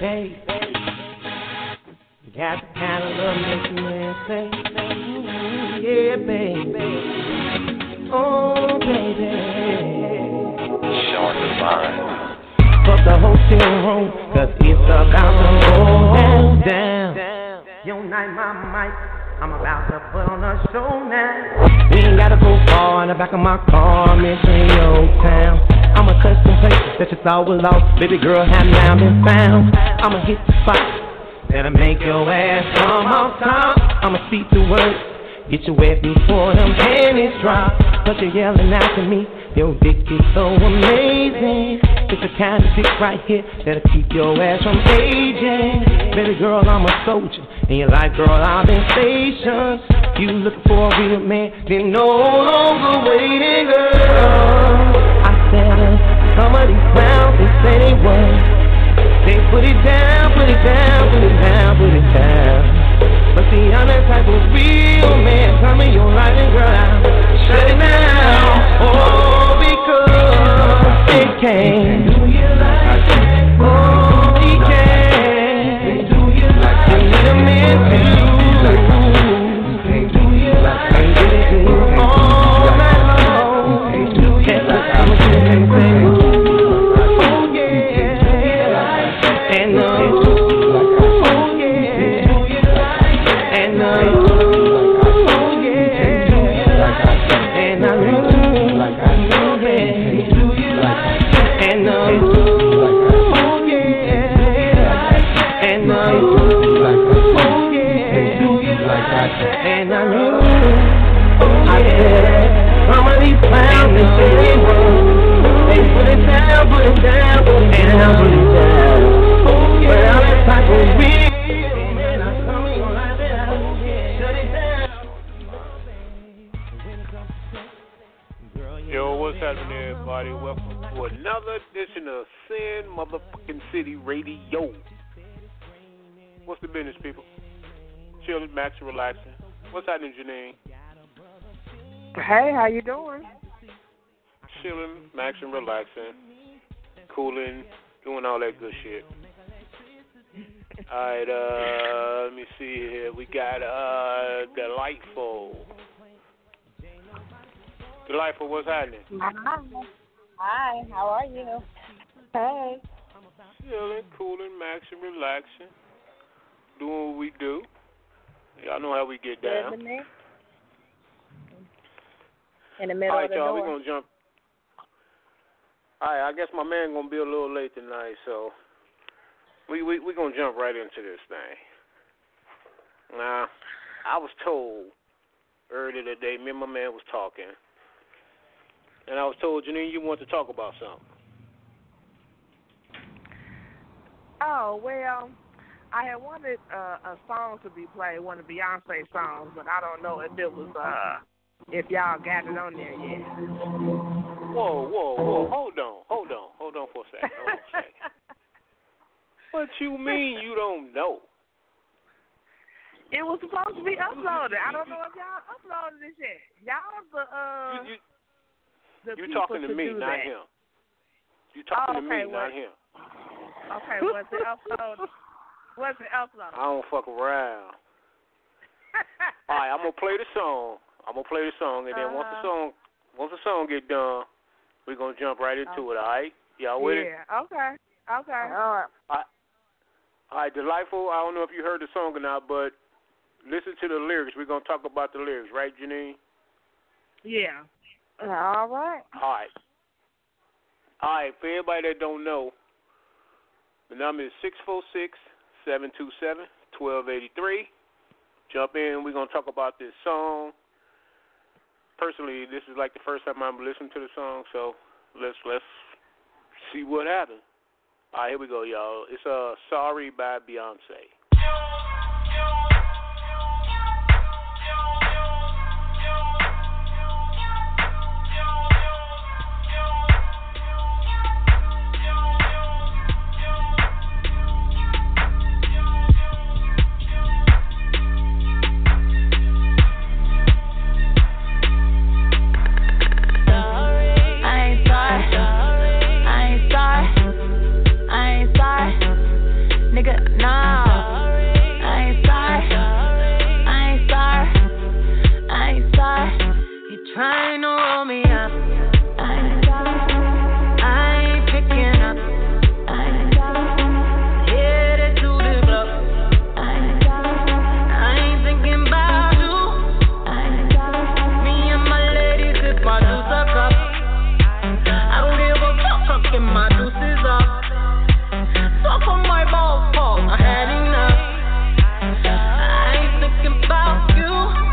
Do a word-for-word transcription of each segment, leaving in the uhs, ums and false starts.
baby. You got the kind of love makes a man say, ooh, yeah, baby. Oh, baby. Short divine. Fuck the hotel room, cause it's about to go down. Yo, night, my mic, I'm about to put on a show now. We ain't gotta go far in the back of my car, I'm in your town. I'm a custom place that you thought was lost. Baby girl, have now been found. I'ma hit the spot that'll make your ass come off top. I'ma speak the words, get you wet before them panties drop. But you're yelling out to me, your dick is so amazing. It's the kind of dick right here that'll keep your ass from aging. Baby girl, I'm a soldier, and you're like, girl, I've been stationed. You looking for a real man, then no longer waiting, girl. I said, uh, some of these clowns, they say they won. They put it down, put it down, put it down, put it down. But see, I'm that type of real man. Tell me you're right, and girl, I'll shut it down. Oh, because they can't do you like that. Oh, he can't. They do you like that. You need a man too. Can't do you like that. Can't get it all night long. Can't do you like that. Oh, yeah. And uh, oh, yeah. And uh, oh, yeah. And I love like I know that. And uh, oh, yeah. And uh, oh, yeah. And I know, I said, some of these clowns, they say they won't. They put it down, put it down, put it down, put it down. But I'm the type of real man, I come in your life and I shut it down. Yo, what's happening, everybody? Welcome to another edition of Sin Motherfucking City Radio. What's the business, people? Chilling, max, relaxing. What's happening, Janine? Hey, how you doing? Chilling, maxing, relaxing, cooling, doing all that good shit. All right, uh, let me see here. We got uh, Delightful. Delightful, what's happening? Hi. Hi, how are you? Hey. Chilling, cooling, maxing, relaxing, doing what we do. Y'all know how we get down. In the middle all right, of the y'all, door. we're going to jump. All right, I guess my man going to be a little late tonight, so we we we going to jump right into this thing. Now, I was told earlier today, me and my man was talking, and I was told, Janine, you want to talk about something. Oh, well, I had wanted uh, a song to be played, one of Beyonce songs, but I don't know if it was, uh, if y'all got it on there yet. Whoa, whoa, whoa, hold on, hold on, hold on for a second, hold on a second. What you mean you don't know? It was supposed to be uploaded. I don't know if y'all uploaded it yet. Y'all the, uh, you, you, the you people talking to, to me, do not that. him. You talking oh, to okay, me, well, not him. Okay, was it uploaded? Was it uploaded? I don't fuck around. All right, I'm gonna play the song. I'm gonna play the song, and then uh-huh. once the song, once the song get done, we're gonna jump right into okay. it. All right, y'all with yeah. it? Yeah. Okay. Okay. All right. All right. All right, Delightful. I don't know if you heard the song or not, but listen to the lyrics. We're gonna talk about the lyrics, right, Janine? Yeah. All right. All right. All right. For everybody that don't know, the number is six four six, seven two seven, one two eight three. Jump in. We're going to talk about this song. Personally, this is like the first time I'm listening to the song, so let's let's see what happens. All right, here we go, y'all. It's uh, Sorry by Beyonce. nigga, nah. I ain't sorry. I ain't sorry. I ain't sorry. You trying to roll me up. I ain't sorry. I ain't picking up. I ain't sorry. Headed to the block. I ain't sorry. I ain't thinking about you. I ain't sorry. Me and my ladies sip my juice up. I don't give a fuck, fucking my juices up. Suck on my balls, Paul. I had enough. I ain't thinking about you.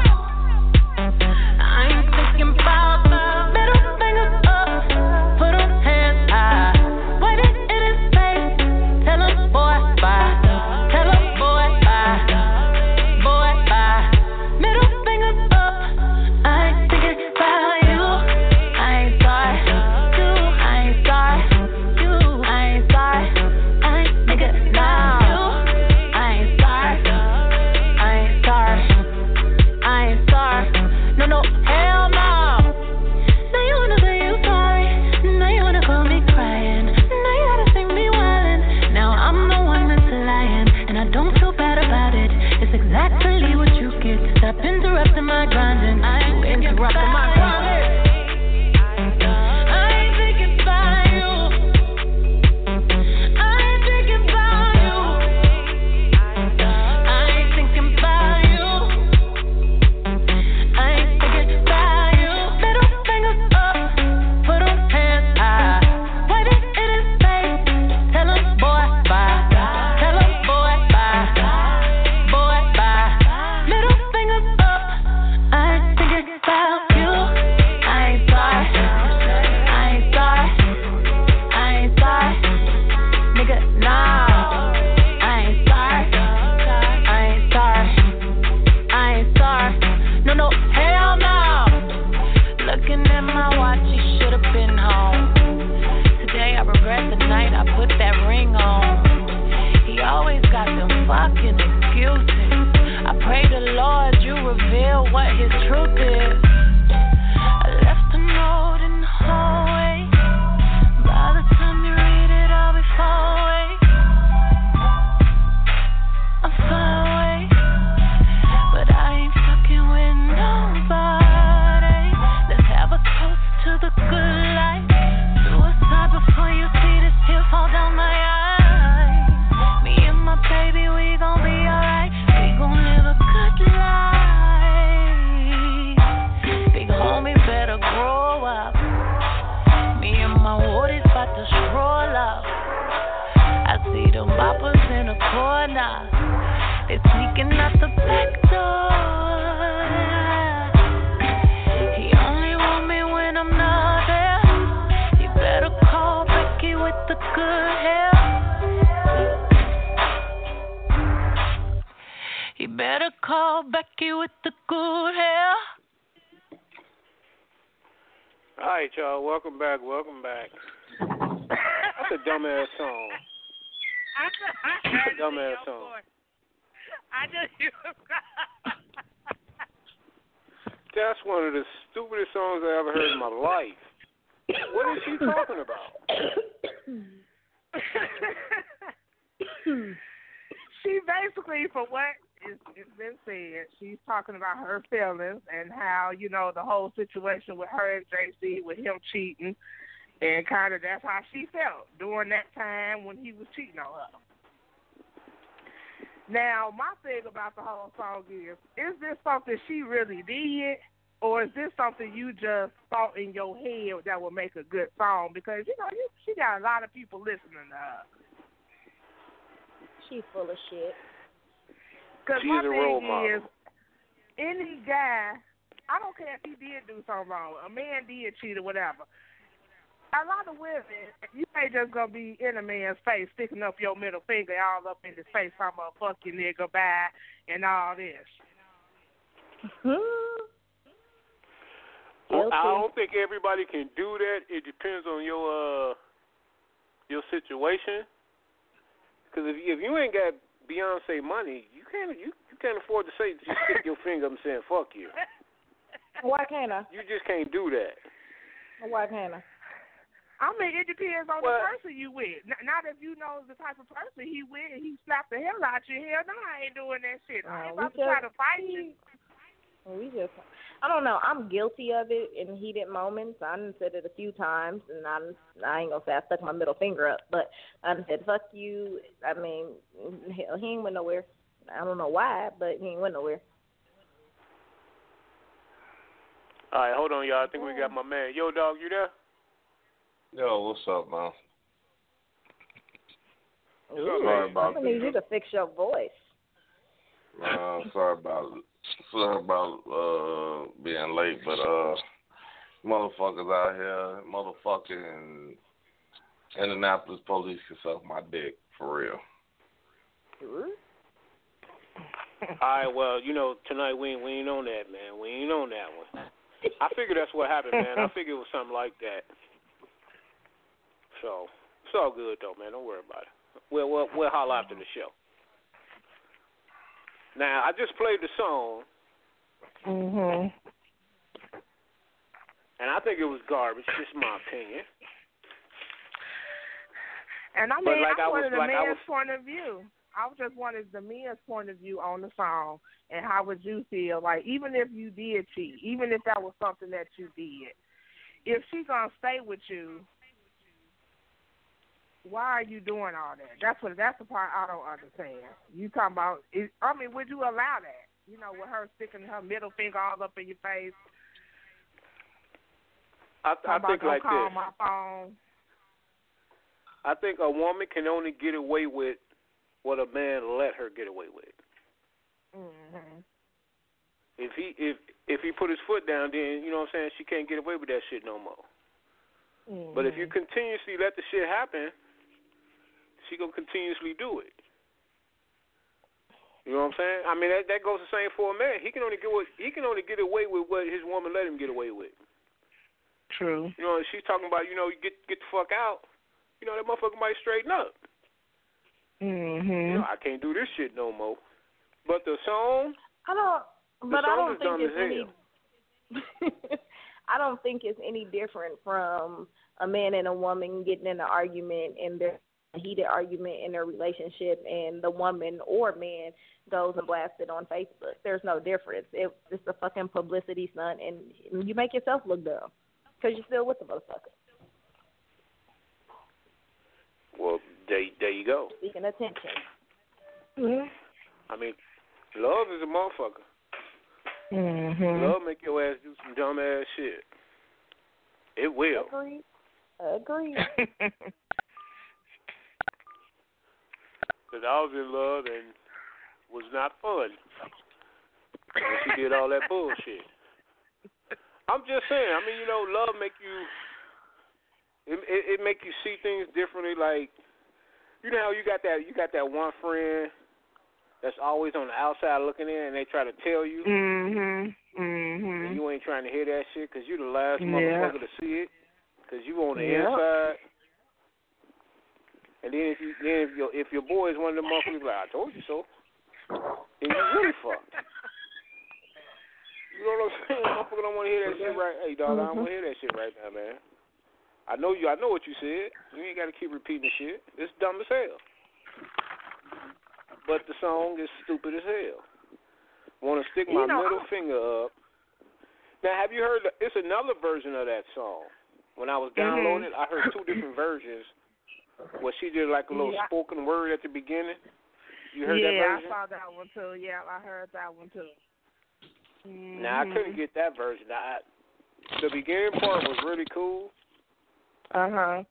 I ain't thinking about middle fingers up. Put 'em hands high. Wait it in his face. Tell him boy bye. Tell him boy bye. Boy bye. Middle fingers up. I ain't thinking about you. I ain't sorry. You. I ain't sorry. You. I ain't sorry. I ain't nigga now. You. I ain't sorry. I ain't sorry. I ain't sorry. No, no, hell no. Now you wanna say you sorry. Now you wanna call me crying. Now you gotta see me wildin'. Now I'm the one that's lying, and I don't feel bad about it. It's exactly what you get. Stop interrupting my grinding. I ain't interrupting my grinding. I ain't thinking about you. I ain't thinking about you. I ain't thinking about you. I ain't thinking about you. Middle fingers up, put 'em hands high. Wait it in his face. Tell him boy bye. Tell him boy bye. Boy bye. Middle fingers up. I ain't thinking about you. I ain't sorry. I ain't sorry. I ain't sorry. Nigga, nah. I ain't sorry. I ain't sorry. I ain't sorry. No, no, hell no. Looking at my watch, you should have been home. Today I regret the night I put that ring on. He always got them fucking excuses. I pray the Lord you reveal what his truth is. I left a note in the hallway. By the time you read it, I'll be far away. I'm far away, but I ain't fucking with nobody. Let's have a toast to the good life. Suicide before you see this tear fall down my eyes. Me and my baby, we gon' be alright. We gon' live a good life. Big homie better grow up. Me and my woodies about to stroll up. I see them boppers in the corner. They sneaking out the back door. He only want me when I'm not there. He better call Becky with the good hair. He better call Becky with the good hair. All right, y'all. Welcome back. Welcome back. That's a dumbass song. I, I heard Dumbass it in your song. voice. I just you. That's one of the stupidest songs I ever heard in my life. What is she talking about? She basically, for what is it's been said, she's talking about her feelings and how, you know, the whole situation with her and J C, with him cheating, and kind of that's how she felt during that time when he was cheating on her. Now, my thing about the whole song is, is this something she really did, or is this something you just thought in your head that would make a good song? Because, you know, you, she got a lot of people listening to her. She's full of shit. Because She's my a thing role model. is, any guy, I don't care if he did do something wrong, a man did cheat or whatever. A lot of women, you ain't just going to be in a man's face, sticking up your middle finger all up in his face, talking about fuck you nigga, bye, and all this. I don't think everybody can do that. It depends on your uh your situation. Because if you, if you ain't got Beyonce money, you can't you, you can't afford to say just stick your finger up and saying fuck you. Why can't I? You just can't do that. Why can't I? I mean, it depends on Well, the person you with. N- Not if you know the type of person he with and he slapped the hell out you. Hell no, I ain't doing that shit. I ain't Uh, we about to try just- to fight you. We just, I don't know. I'm guilty of it in heated moments. I done said it a few times, and I, done, I ain't gonna say I stuck my middle finger up, but I done said fuck you. I mean, hell, he ain't went nowhere. I don't know why, but he ain't went nowhere. All right, hold on, y'all. I think we got my man. Yo, dog, you there? Yo, what's up, man? Ooh, Sorry about I need that. you to fix your voice. Uh, sorry about sorry about uh being late, but uh, motherfuckers out here, motherfucking Indianapolis police can suck my dick for real. Ooh. All right, well, you know, tonight we ain't, we ain't on that, man. We ain't on that one. I figured that's what happened, man. I figured it was something like that. So, it's all good, though, man. Don't worry about it. We'll, we'll, we'll holler after the show. Now, I just played the song, Mhm. and I think it was garbage. Just my opinion. And I But mean, like I I was- wanted like the I man's was- point of view. I just wanted the man's point of view on the song and how would you feel? Like, even if you did cheat, even if that was something that you did, if she gonna stay with you, why are you doing all that? That's what. That's the part I don't understand. You talking about? I mean, would you allow that? You know, with her sticking her middle finger all up in your face. I, I Talking think about, like don't call this. my phone. I think a woman can only get away with what a man let her get away with. Mm-hmm. If he if if he put his foot down, then you know what I'm saying, she can't get away with that shit no more. Mm-hmm. But if you continuously let the shit happen, she gonna continuously do it. You know what I'm saying? I mean, that that goes the same for a man. He can only get what he can only get away with what his woman let him get away with. True. You know, if she's talking about, you know, you get get the fuck out. You know, that motherfucker might straighten up. Mm-hmm. You know, I can't do this shit no more. But the song, I don't, but I song don't is think dumb it's as any. I don't think it's any different from a man and a woman getting in an argument and their heated argument in their relationship, and the woman or man goes and blasts it on Facebook. There's no difference. It, it's a fucking publicity stunt, and you make yourself look dumb because you're still with the motherfucker. well, there, there you go. Seeking attention. Mm-hmm. I mean, love is a motherfucker. Mm-hmm. Love make your ass do some dumb ass shit. It will. Agreed. Agreed. Because I was in love and was not fun. And she did all that bullshit. I'm just saying. I mean, you know, love make you. It, it it make you see things differently. Like, you know how you got that you got that one friend that's always on the outside looking in, and they try to tell you, Mhm. and Mhm. you ain't trying to hear that shit because you the last Yeah. motherfucker to see it, because you on the Yeah. inside. And then if you then if your if your boy is one of the motherfuckers like, I told you so, then you really fucked. You know what I'm saying? Motherfucker don't want to hear that shit right. Hey dog, I don't want to hear that shit right now, man. I know you. I know what you said. You ain't got to keep repeating the shit. It's dumb as hell. But the song is stupid as hell. Want to stick my You know, middle I- finger up. Now, have you heard? The, it's another version of that song. When I was downloading it, I heard two different versions. Where she did like a little Yeah. spoken word at the beginning. You heard yeah, that version? I saw that one too. Yeah, I heard that one too. Mm-hmm. Now I couldn't get that version. I, the beginning part was really cool. Uh huh.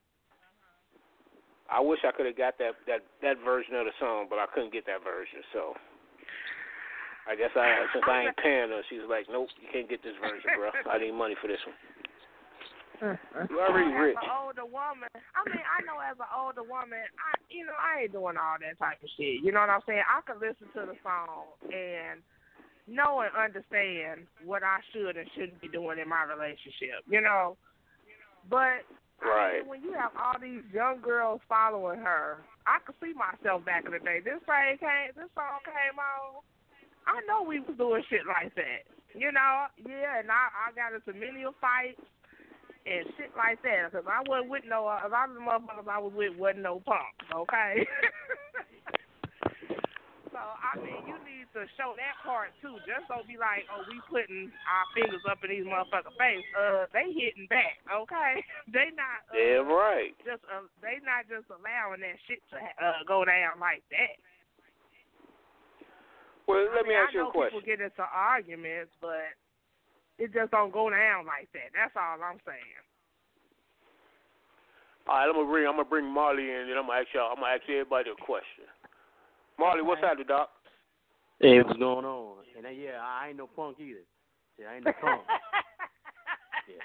I wish I could have got that, that that version of the song, but I couldn't get that version. So I guess I since I ain't paying her, she's like, nope, you can't get this version, bro. I need money for this one. You already rich. As an older woman, I mean, I know as an older woman, I, you know, I ain't doing all that type of shit. You know what I'm saying? I can listen to the song and know and understand what I should and shouldn't be doing in my relationship. You know, but Right. I mean, when you have all these young girls following her, I could see myself back in the day. This thing came, this song came on. I know we was doing shit like that. You know, yeah, and I, I got into many a fights. and shit like that. Because I wasn't with no, a lot of the motherfuckers I was with wasn't no punks, okay? So, I mean, you need to show that part, too. Just don't be like, oh, we putting our fingers up in these motherfuckers' face. Uh, they hitting back, okay? They not. Uh, Yeah, right. Just uh, they not just allowing that shit to uh, go down like that. Well, let I me mean, ask I you know a question. people get into arguments, but it just don't go down like that. That's all I'm saying. All right, I'm gonna bring I'm gonna bring Marley in, and I'm gonna ask y'all. I'm gonna ask everybody a question. Marley, what's happening, Doc? Hey, what's going on? And uh, yeah, I ain't no punk either. Yeah, I ain't no punk. Yeah.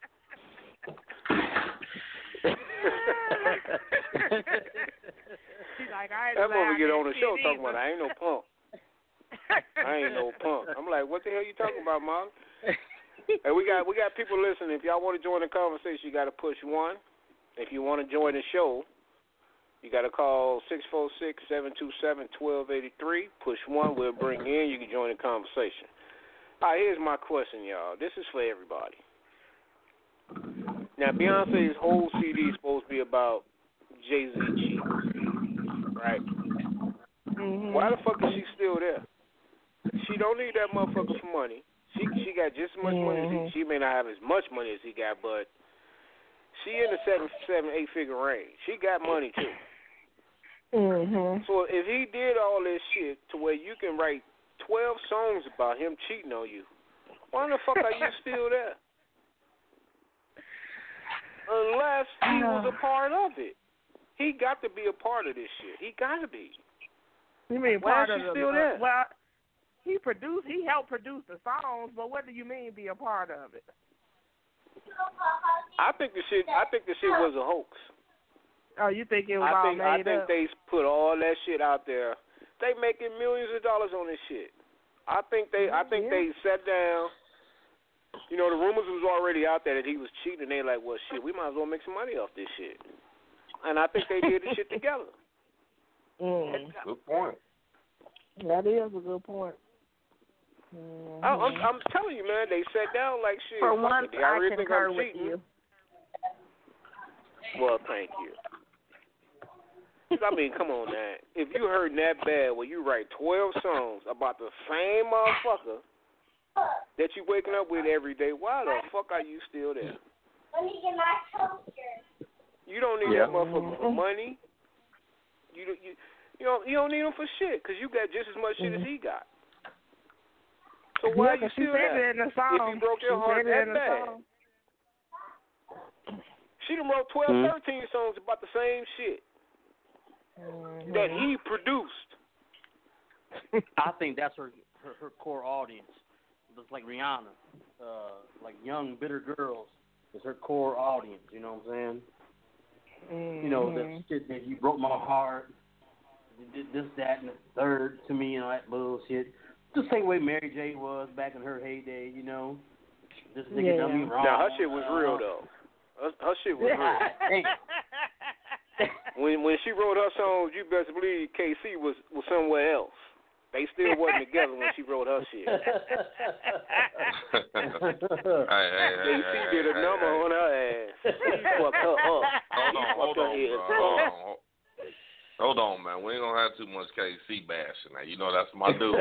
She's like, I ain't that mother get on the show either. talking about I ain't no punk. I ain't no punk. I'm like, what the hell you talking about, Marley? Hey, we got we got people listening. If y'all want to join the conversation, you got to push one. If you want to join the show, you got to call six four six, seven two seven, one two eight three. Push one. We'll bring you in. You can join the conversation. All right, here's my question, y'all. This is for everybody. Now, Beyonce's whole C D is supposed to be about Jay-Z cheating, right? Mm-hmm. Why the fuck is she still there? She don't need that motherfucker for money. She she got just as much mm-hmm. money as he. She may not have as much money as he got, but she in the seven, seven, eight figure range. She got money too. Mm-hmm. So if he did all this shit to where you can write twelve songs about him cheating on you, why the fuck are you still there? Unless he was a part of it. He got to be a part of this shit. He got to be. You mean Why part is of she the, still uh, there? Well, he produced, he helped produce the songs, but what do you mean be a part of it? I think the shit. I think the shit was a hoax. Oh, you think it was I all think. I made think up? they put all that shit out there. They making millions of dollars on this shit. I think they. I think Yeah. they sat down. You know, the rumors was already out there that he was cheating. They like, well, shit, we might as well make some money off this shit. And I think they did the shit together. Mm. Good point. That is a good point. Mm-hmm. I, I'm, I'm telling you, man, they sat down like shit. For fuck once, it. I I really think concur I'm with cheating. you. Well, thank you. I mean, come on, man. If you heard that bad, where you write twelve songs about the same motherfucker that you waking up with every day, why the fuck are you still there? Let me get my toaster. You don't need Yeah. that motherfucker for money. You don't- you you don't you don't need him for shit because you got just as much shit as he got. So why Yeah, are you 'cause she still said there? it in the song. If he broke your She heart said it that in the bad, song. she done wrote twelve, Mhm. thirteen songs about the same shit Mm-hmm. that he produced. I think that's her, her her core audience. Just like Rihanna, uh, like young bitter girls is her core audience. You know what I'm saying? Mm-hmm. You know that shit that you broke my heart, you did this, that, and the third to me, and all that bullshit. The same way Mary J was back in her heyday. You know, this nigga Yeah. done me wrong. Now her shit was real though. Her, her shit was real. Hey. When when she wrote her songs, you best believe K C was, was somewhere else. They still wasn't together when she wrote her shit. Hey, hey, hey, K C hey, did a hey, number hey. on her ass. He fucked her up. Hold He on, fucked hold her on, head bro. up. Hold on. Hold- Hold on, man. We ain't gonna have too much K C bashing now. You know that's my dude.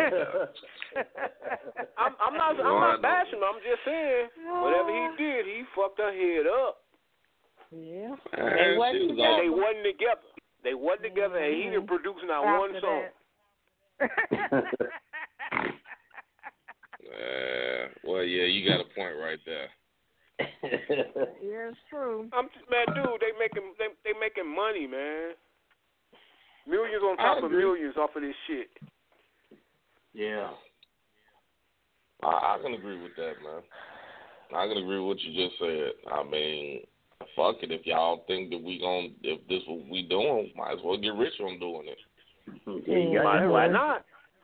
I'm, I'm not. We I'm don't not have no- bashing. I'm just saying, whatever he did, he fucked her head up. Yeah. Man, They she wasn't was And all- they wasn't together. They wasn't together, and he didn't produce not one After song. that. Uh, well, yeah, you got a point right there. Yeah, it's true. I'm just, man, dude. They making they they making money, man. Millions on top I of agree. millions off of this shit. Yeah. I, I can agree with that, man. I can agree with what you just said. I mean, fuck it. If y'all think that we gon' if this what we doing, might as well get rich on doing it. Yeah, you got Why, that why right. not?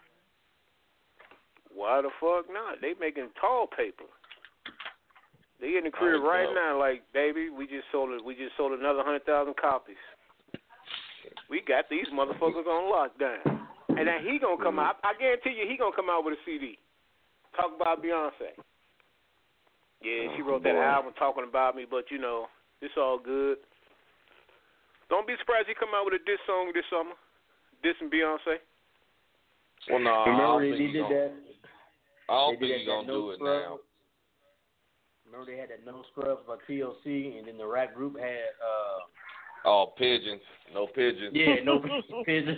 Why the fuck not? They making tall paper. They in the crib Oh, right no. now, like, baby, we just sold it. We just sold another hundred thousand copies. We got these motherfuckers on lockdown, and then he gonna come out. I guarantee you, he gonna come out with a C D. Talk about Beyonce. Yeah, she wrote that album talking about me, but you know, it's all good. Don't be surprised he come out with a diss song this summer, dissing Beyonce. Well, no, Remember I don't they, think they he did gonna, that? I don't They think did he's that, gonna that do no it scrubs. now. Remember they had that No Scrubs by T L C, and then the rap group had uh Oh, pigeons. No pigeons. yeah, no pigeon.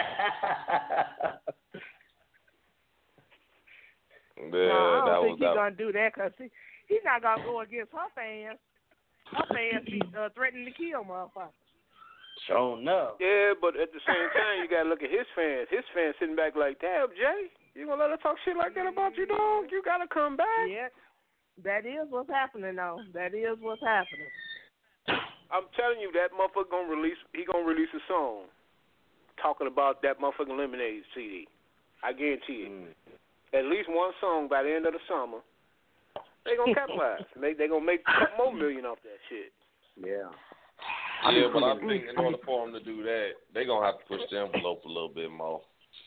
Yeah, No, I that don't was think he's that. gonna do that because he, he's not gonna go against her fans. Her fans be uh, threatening to kill motherfuckers. Sure enough. Yeah, but at the same time, you gotta look at his fans. His fans sitting back like, damn, Jay, you gonna let her talk shit like that about you, dog? You gotta come back. Yeah, that is what's happening, though. That is what's happening. I'm telling you, that motherfucker gonna release. He gonna release a song talking about that motherfucking Lemonade C D. I guarantee it. Mm. At least one song by the end of the summer. They gonna capitalize. they they gonna make a couple more million off that shit. Yeah. Yeah, but I think in order for them to do that, they gonna have to push the envelope a little bit more.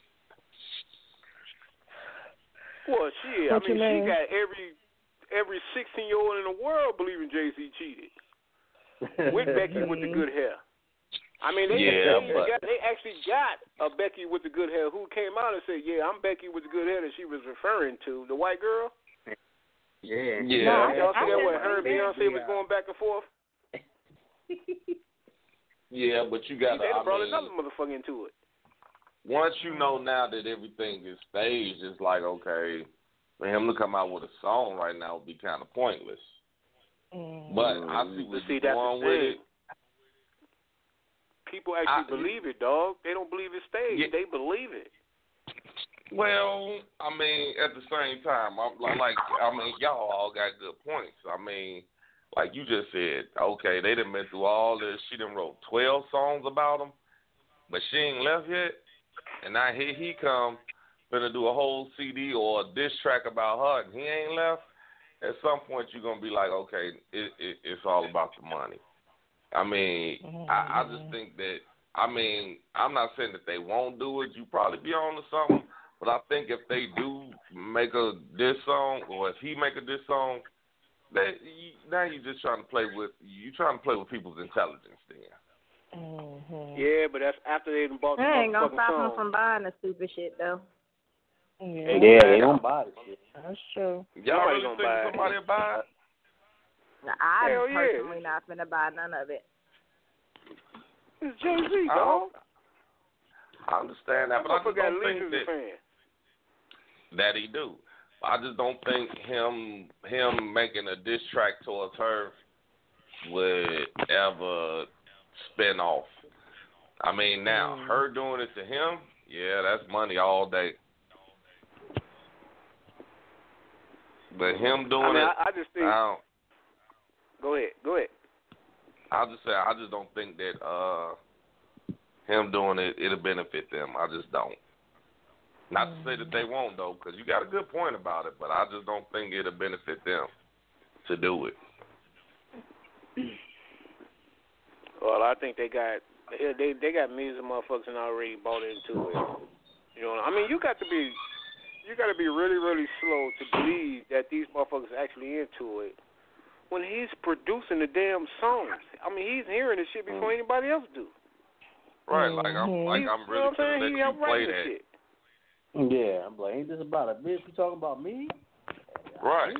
Well, shit. What I mean, you she mean? got every every sixteen year old in the world believing Jay Z cheated with Becky with the good hair. I mean, they, Yeah, they, but- got, they actually got a Becky with the good hair who came out and said, "Yeah, I'm Becky with the good hair that she was referring to, the white girl." Yeah. Yeah. No, I- Y'all see I that didn't where her and think that. Beyonce was going back and forth? Yeah, but you gotta. They I done brought mean, another motherfucker into it. once you know now that everything is staged, it's like, okay, for him to come out with a song right now would be kind of pointless. Mm. But I see But where see, you're that's going the with thing. it. People actually I- believe it, dog. They don't believe it's staged. Yeah. They believe it. Well, I mean, at the same time, I'm like, like, I mean, y'all all got good points. I mean, like you just said, okay, they done been through all this. She done wrote twelve songs about him, but she ain't left yet. And now here he come, gonna do a whole C D or a diss track about her, and he ain't left. At some point, you're gonna be like, okay, it, it, it's all about the money. I mean, I, I just think that. I mean, I'm not saying that they won't do it. You probably be on to something, but I think if they do make a diss song, or if he make a diss song, that you, now you're just trying to play with you trying to play with people's intelligence. Then. Mm-hmm. Yeah, but that's after they done bought the That ain't gonna motherfucking stop song. them from buying the stupid shit though. Yeah, Yeah, they don't buy the shit. that's true. Y'all Somebody really gonna think buy it. somebody will buy it? Now, I'm Hell yeah. personally not finna buy none of it. It's Jay Z, I dog. don't- I understand that, but I Motherfucker just got don't leaks think as a that, fan. that he do. I just don't think him him making a diss track towards her would ever spin off. I mean, now Mm. her doing it to him, yeah, that's money all day. But him doing I mean, it, I, I just think. I don't. Go ahead. Go ahead. I'll just say I just don't think that uh, him doing it it'll benefit them. I just don't. Not to say that they won't though, because you got a good point about it, but I just don't think it'll benefit them to do it. Well, I think they got they they, they got millions of motherfuckers and already bought into it. You know, I mean, you got to be you got to be really really slow to believe that these motherfuckers actually into it when he's producing the damn songs. I mean, he's hearing the shit before anybody else do. Right, like I'm like I'm You know really what I'm saying? gonna let He you helped play write the that. shit. Yeah, I'm like, ain't this about a bitch? You talking about me? Right.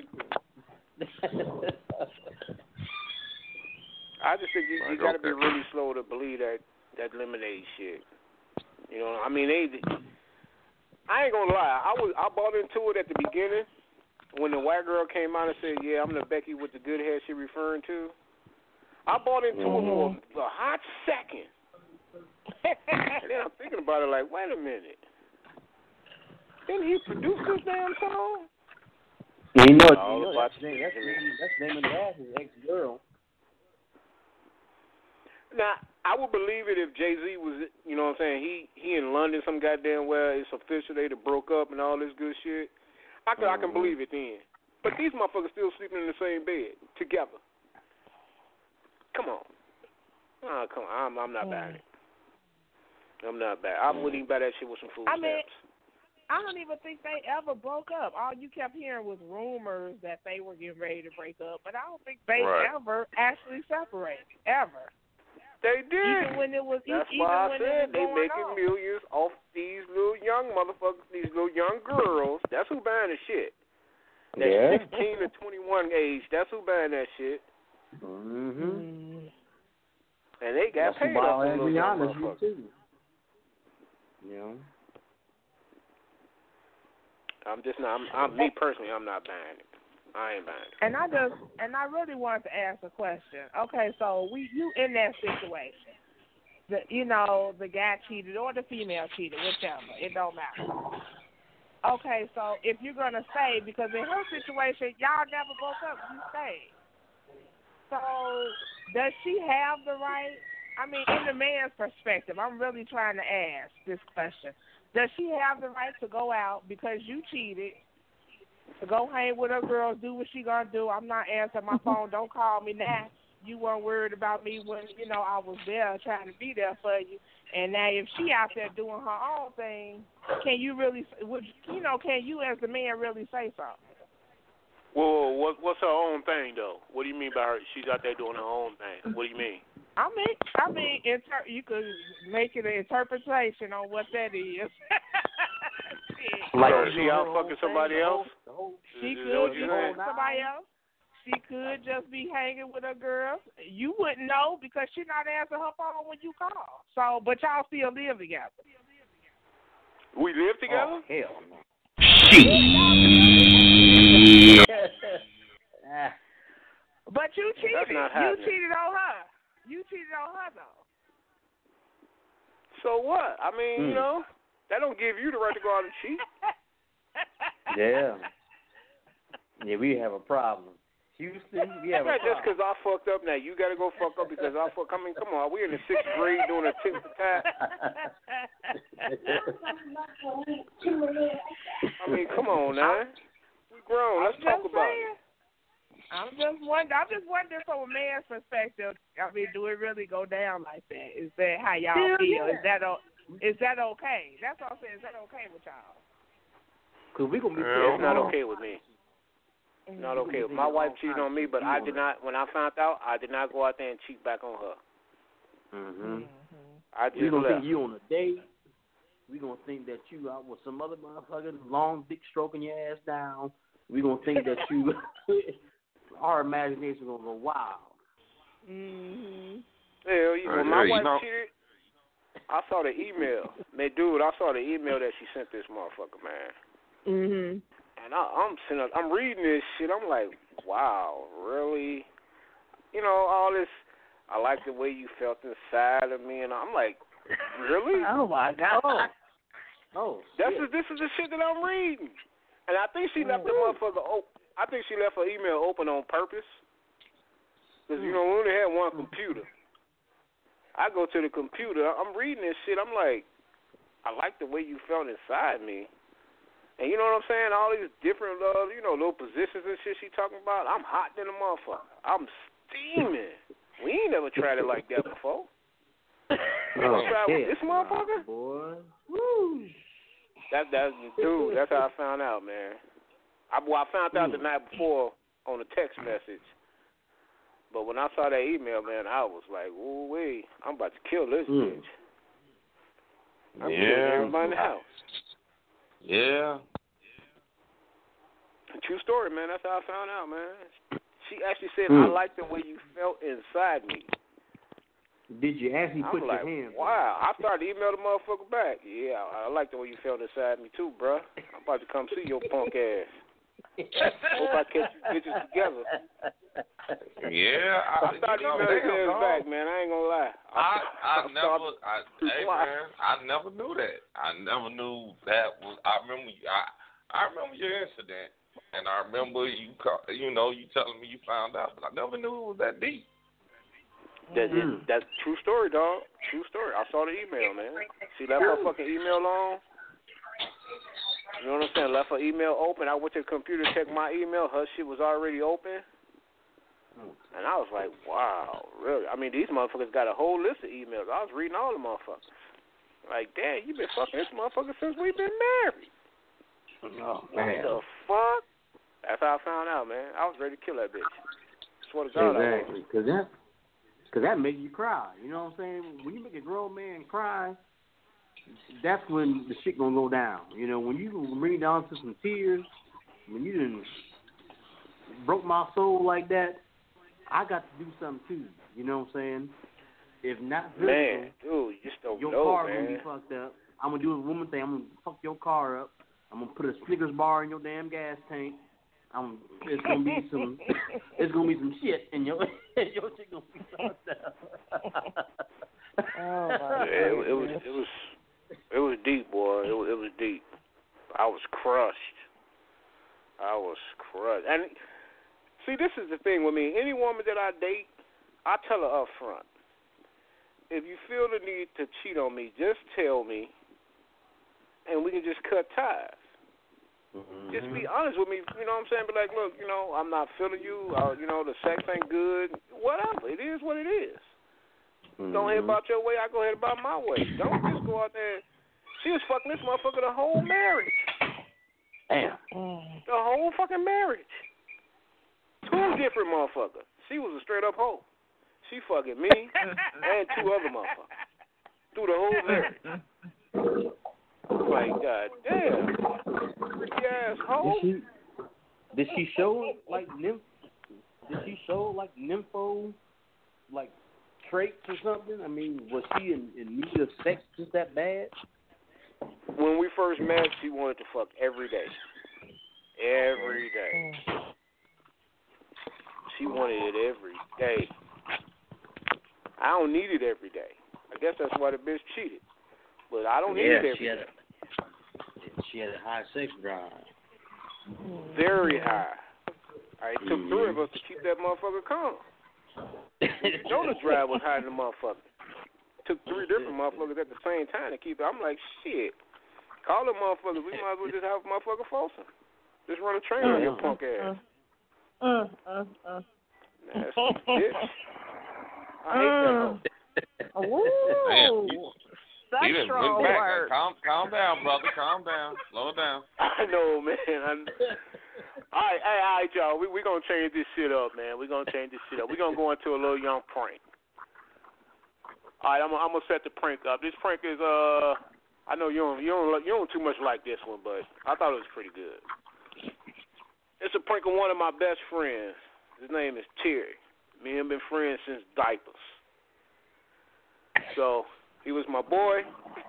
I just think you, you Like, got to be okay. really slow to believe that that lemonade shit. You know, I mean, they. I ain't gonna lie. I was I bought into it at the beginning when the white girl came out and said, "Yeah, I'm the Becky with the good hair she referring to." I bought into Mm-hmm. it for a hot second, and then I'm thinking about it like, wait a minute. Didn't he produce this damn song? You know, All you know about that's, the name, that's, the name, that's the name of the ass is ex-girl. Now, I would believe it if Jay-Z was, you know what I'm saying, he he in London some goddamn well, it's official, they done broke up and all this good shit. I can, I can believe it then. But these motherfuckers still sleeping in the same bed together. Come on. Oh, come on. I'm, I'm not buying it. I'm not buying it. I wouldn't even buy that shit with some food I mean, stamps. I don't even think they ever broke up. All you kept hearing was rumors that they were getting ready to break up, but I don't think they Right. ever actually separated, ever. They did. Even when it was, That's even why I when said it was they going making on. millions off these little young motherfuckers, these little young girls. That's who buying the shit. That Yeah. sixteen to twenty-one age. That's who buying that shit. Mm-hmm. Mm. And they got That's paid who off buy them little young Adriana's motherfuckers. too. You know. I'm just not. I'm, I'm me personally. I'm not buying it. I ain't buying it. And I just, and I really wanted to ask a question. Okay, so we, you in that situation, the, you know, the guy cheated or the female cheated, whichever, it don't matter. Okay, so if you're gonna stay, because in her situation, y'all never broke up, you stayed. So does she have the right? I mean, in the man's perspective, I'm really trying to ask this question. Does she have the right to go out because you cheated, to go hang with her girls, do what she gonna do? I'm not answering my phone. Don't call me now. You weren't worried about me when, you know, I was there trying to be there for you. And now if she out there doing her own thing, can you really, would you know, can you as the man really say something? Well, what, what's her own thing though? What do you mean by her? She's out there doing her own thing. What do you mean? I mean, I mean, inter- you could make it an interpretation on what that is. Like, So is she out fucking somebody else? She Is that could what be you're with saying? somebody else. She could just be hanging with her girl. You wouldn't know because she not answering her phone when you call. So, but y'all still live together. We live together? Oh, hell no. But you cheated. That's not You happening. cheated on her. You cheated on her though. So what? I mean, Mm. you know, that don't give you the right to go out and cheat. Yeah. Yeah, we have a problem. Houston, we have a Not just problem. because I fucked up now. You got to go fuck up because I fuck. I mean, come on. We're in the sixth grade doing a tip for tat. I mean, come on now. We grown. Let's I'm talk just about saying. it. I'm just wondering. I'm just wondering from a man's perspective. I mean, do it really go down like that? Is that how y'all Hell feel? yeah. Is that o- is that okay? That's what I'm saying. Is that okay with y'all? Cause we gonna be Yeah, it's not pissed off. okay with me. Not We okay. gonna be My thinking wife all cheated kinds on me, of but shit. I You did wanna- not. When I found out, I did not go out there and cheat back on her. Mhm. I We just gonna left. think you on a date. We gonna think that you out with some other motherfucker, long dick stroking your ass down. We gonna think that you. Our imagination gonna go wild. Mhm. Hell, you, Uh, when my yeah, you wife know- cheated, I saw the email. Man, dude, I saw the email that she sent this motherfucker, man. Mhm. And I, I'm sitting up, I'm reading this shit. I'm like, wow, really? You know, all this. I like the way you felt inside of me, and I'm like, really? Oh my God. Oh. Oh. That's shit. the, this is the shit that I'm reading. And I think she left the motherfucker open. I think she left her email open on purpose. Because, you know, we only had one computer. I go to the computer. I'm reading this shit. I'm like, I like the way you felt inside me. And you know what I'm saying? All these different, uh, you know, little positions and shit she talking about. I'm hot than a motherfucker. I'm steaming. We ain't never tried it like that before. Oh, try with hell this motherfucker? nah, boy. Woo. That that's dude. That's how I found out, man. I well, I found out the Mm. night before on a text message. But when I saw that email, man, I was like, "Ooh wee, I'm about to kill this Mm. bitch." I'm killing Yeah. everybody in the house. Yeah. True story, man. That's how I found out, man. She actually said, Mm. "I like the way you felt inside me." Did you actually I'm put like, your hands? wow. I started to email the motherfucker back. Yeah, I, I like the way you felt inside me too, bruh. I'm about to come see your punk ass. Hope I catch you bitches together. Yeah. I, I started you know, emailing damn, his dog. back, man. I ain't gonna lie. I I started never I to hey fly. man, I never knew that. I never knew that was I remember I I remember your incident and I remember you call, you know, you telling me you found out, but I never knew it was that deep. That, Mm. That's true story, dog. True story. I saw the email, man. She left her fucking email on. You know what I'm saying? Left her email open. I went to the computer to check my email. Her shit was already open. And I was like, wow, really? I mean, these motherfuckers got a whole list of emails. I was reading all the motherfuckers. Like, damn, you been fucking this motherfucker since we've been married. Oh, What man. the fuck? That's how I found out, man. I was ready to kill that bitch. Swear to God, Exactly, because that, cause that makes you cry. You know what I'm saying? When you make a grown man cry, that's when the shit gonna go down. You know, when you bring it down to some tears, when you done broke my soul like that, I got to do something too. You know what I'm saying? If not physical, man, dude, you just don't your know, car man. gonna be fucked up. I'm gonna do a woman thing. I'm gonna fuck your car up. I'm gonna put a Snickers bar in your damn gas tank. I'm. It's gonna be some. It's gonna be some shit in your. Your shit gonna be fucked up. Oh my Yeah, it, it was. It was. It was deep, boy. It was. It was deep. I was crushed. I was crushed. And see, this is the thing with me. Any woman that I date, I tell her up front. If you feel the need to cheat on me, just tell me, and we can just cut ties. Mm-hmm. Just be honest with me. You know what I'm saying? Be like, look, you know, I'm not feeling you. Uh, you know, the sex ain't good. Whatever. It is what it is. Mm-hmm. Go ahead about your way. I go ahead about my way. Don't just go out there. She was fucking this motherfucker the whole marriage. Damn. The whole fucking marriage. Two different motherfuckers. She was a straight up hoe. She fucking me and two other motherfuckers through the whole marriage. Like, god damn, freaky ass hoe. Did she, did she show like nymph? Did she show like nympho, like traits or something? I mean, was she in, in need of sex just that bad? When we first met, she wanted to fuck every day. Every day. She wanted it every day. I don't need it every day. I guess that's why the bitch cheated. But I don't need yeah, it every she had day. A, she had a high sex drive. Very high. Right, it took mm-hmm. three of us to keep that motherfucker calm. You know the drive was high in the motherfucker. It took three different motherfuckers at the same time to keep it. I'm like, shit. Call them motherfuckers. We might as well just have a motherfucker Folsom. Just run a train on your punk ass. Uh, uh, uh. Nasty bitch. I hate that hoe. Ooh. Such He done strong went back. words. Calm, calm down, brother. Calm down. Slow down. I know, man. I'm... All right, hey, all right, y'all. We're we going to change this shit up, man. We're going to change this shit up. We're going to go into a little young prank. All right, I'm, I'm going to set the prank up. This prank is, uh, I know you don't, you, don't, you don't too much like this one, but I thought it was pretty good. It's a prank of one of my best friends. His name is Terry. Me and him been friends since diapers. So he was my boy,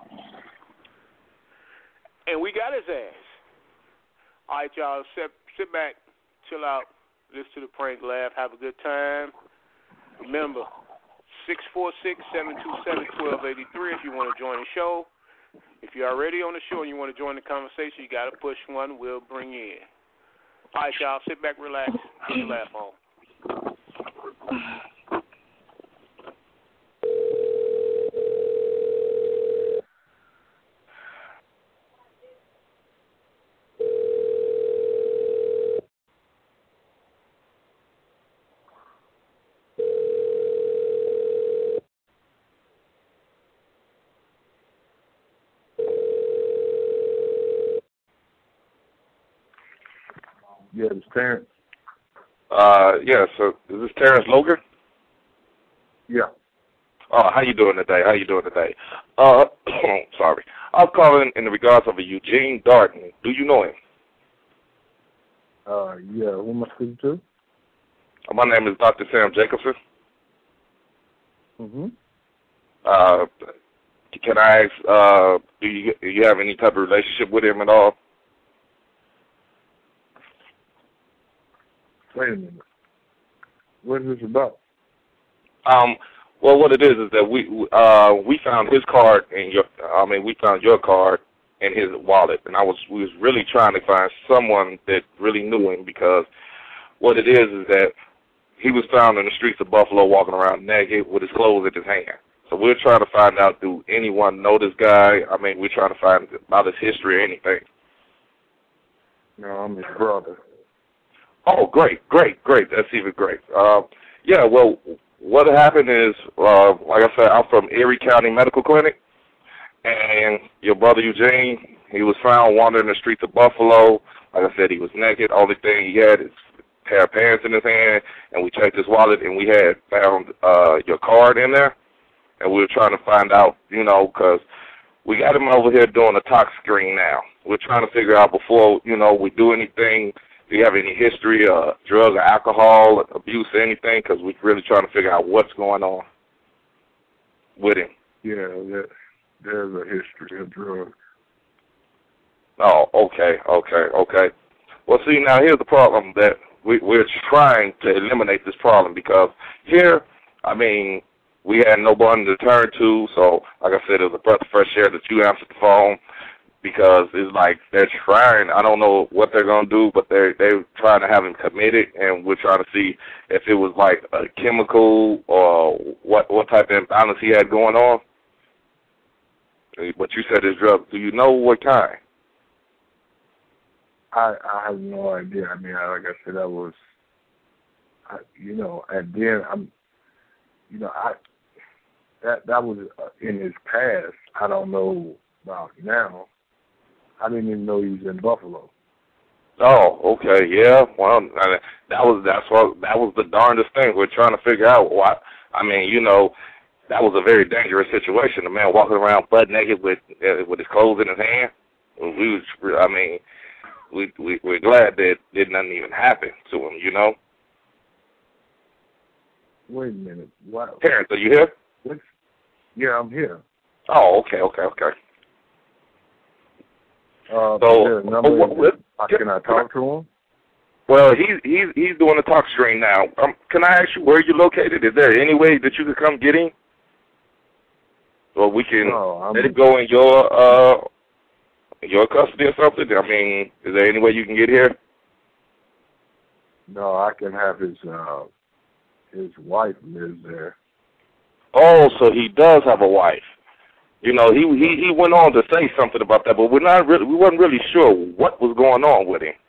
and we got his ass. All right, y'all, sit, sit back, chill out, listen to the prank, laugh, have a good time. Remember, six four six, seven two seven, one two eight three if you want to join the show. If you're already on the show and you want to join the conversation, you got to push one. We'll bring you in. All right, y'all, sit back, relax, put your laugh on. Yeah, it's Terrence. Uh, yeah. So is this Terrence Logan? Yeah. Oh, how you doing today? How you doing today? Uh, sorry. I was calling in regards of a Eugene Darden. Do you know him? Uh, yeah. Who am I speaking to? Uh, my name is Doctor Sam Jacobson. Mm-hmm. Uh, can I ask? Uh, do you do you have any type of relationship with him at all? Wait a minute. What is this about? Um. Well, what it is is that we uh we found his card in your. I mean, we found your card in his wallet, and I was we was really trying to find someone that really knew him, because what it is is that he was found in the streets of Buffalo walking around naked with his clothes in his hand. So we're trying to find out, do anyone know this guy? I mean, we're trying to find about his history or anything. No, I'm his brother. Oh, great, great, great. That's even great. Uh, yeah, well, what happened is, uh, like I said, I'm from Erie County Medical Clinic, and your brother Eugene, He was found wandering the streets of Buffalo. Like I said, he was naked. Only thing he had is a pair of pants in his hand, and we checked his wallet, and we had found uh, your card in there, and we were trying to find out, you know, because we got him over here doing a tox screen now. We're trying to figure out before, you know, we do anything, do you have any history of drug or alcohol abuse or anything, because we're really trying to figure out what's going on with him. Yeah, that, there's a history of drugs. Oh, okay, okay, okay. Well, see, now here's the problem that we, we're trying to eliminate this problem because here, I mean, we had nobody to turn to, so like I said, it was a breath of fresh air that you answered the phone because it's like they're trying, I don't know what they're going to do, but they're, they're trying to have him committed, and we're trying to see if it was like a chemical or what, what type of imbalance he had going on. But you said his drug. Do you know what kind? I I have no idea. I mean, I, like I said, I was, I, you know, and then I'm, you know, I that that was in his past. I don't know about now. I didn't even know he was in Buffalo. Oh, okay, yeah. Well, that was that's what that was the darndest thing. We're trying to figure out why. I mean, you know, that was a very dangerous situation. The man walking around butt naked with uh, with his clothes in his hand. We was, I mean. We, we, we're glad that did nothing even happen to him, you know? Wait a minute. What? Terrence, are you here? What's, yeah, I'm here. Oh, okay, okay, okay. Uh, so, number, oh, what, what, can, can I talk to him? Well, he's he's he's doing the talk screen now. Um, can I ask you where you're located? Is there any way that you could come get him? Or we can no, let it go in your uh your custody or something? I mean, is there any way you can get here? No, I can have his uh, his wife lives there. Oh, so he does have a wife. You know, he he he went on to say something about that, but we're not really we wasn't really sure what was going on with him.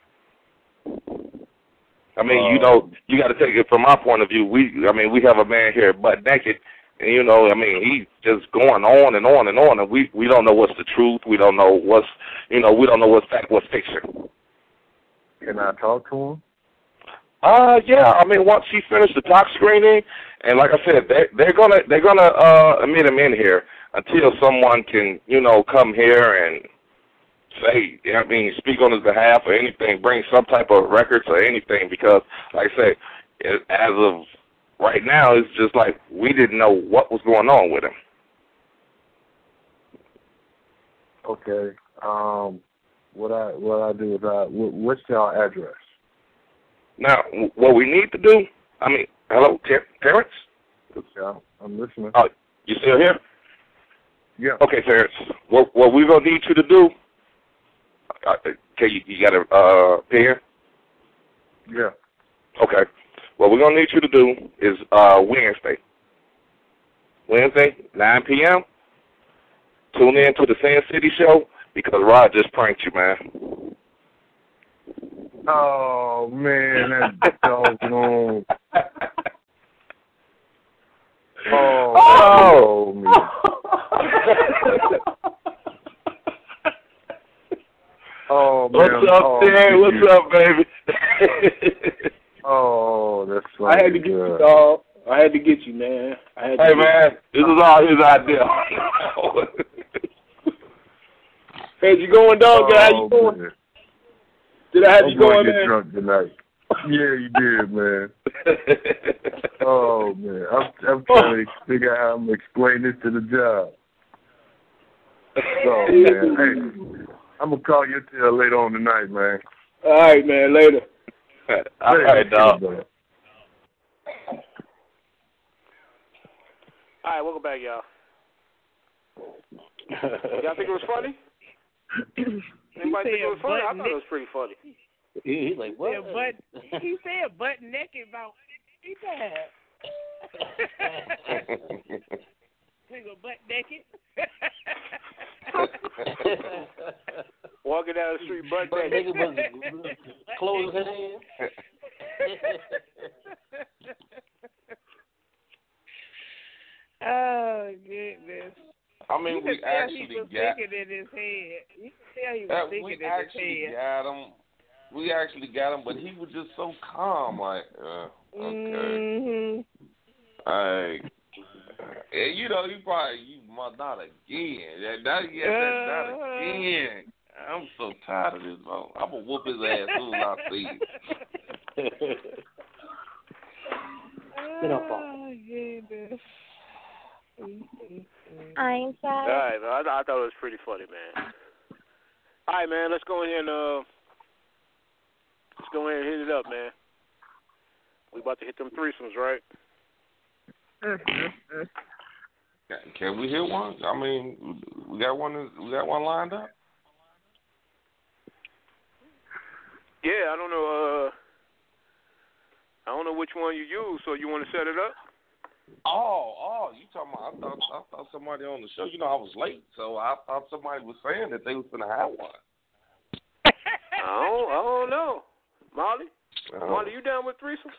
I mean, uh, you know, you got to take it from my point of view. We, I mean, we have a man here butt naked. And, you know, I mean, he's just going on and on and on, and we, we don't know what's the truth. We don't know what's, you know, we don't know what's fact, what's fiction. Can I talk to him? Uh, yeah. I mean, once he finished the talk screening, and like I said, they, they're gonna they're gonna uh, admit him in here until someone can, you know, come here and say, I mean, speak on his behalf or anything, bring some type of records or anything, because, like I say, as of right now, it's just like we didn't know what was going on with him. Okay. Um, what I what I do is I what, what's your address? Now, what we need to do. I mean, hello, Ter- Terrence. Yeah, I'm listening. Oh, you still here? Yeah. Okay, Terrence. What what we're gonna need you to do? Uh, okay, you, you got a uh, pen? Yeah. Okay. What we're going to need you to do is uh, Wednesday. Wednesday, nine p.m. Tune in to the Sand City Show because Rod just pranked you, man. Oh, man, that doggone. Oh, oh, me. Oh, man. What's up, oh, Dan? What's up, baby? Oh, that's funny. I had to get good. you, dog. I had to get you, man. I had to Hey, get man, this is all his idea. Hey, you going, dog? Oh, How you going? man. Did I have I'm you going, going to get man? drunk tonight. Yeah, you did, man. Oh, man. I'm, I'm trying to figure out how I'm going to explain this to the job. Oh, man. Hey, I'm going to call you till later on tonight, man. All right, man. Later. All right, dog. All right, welcome back, y'all. Y'all think it was funny? Anybody think it was funny? I thought it was pretty funny. He, he's like, what? Yeah, but he said butt naked about he said. Nigga butt naked. Walking down the street butt Butt naked. naked with clothes in his hand. Oh goodness. I mean, you we could tell actually he was got. thinking in his head. You could tell he was That, thinking we in his actually head. got him. We actually got him, but he was just so calm. Like, uh, okay, Mm-hmm. like, and you know, you probably you must not again. That, that, yeah, that, not Uh-huh. again. I'm so tired of this. Bro. I'm gonna whoop his ass as soon as I see him. Get up, Oh, goodness. I'm All sorry. right, man. I, I thought it was pretty funny, man. All right, man. Let's go ahead and uh, let's go ahead and hit it up, man. We about to hit them threesomes, right? Mm-hmm. Can we hit one? I mean, we got one. We got one lined up. Yeah, I don't know. Uh, I don't know which one you use. So you want to set it up? Oh, oh, you talking about? I thought, I thought somebody on the show. You know, I was late, so I thought somebody was saying that they was gonna have one. I don't, I don't know. Molly, Oh. Molly, you down with threesomes?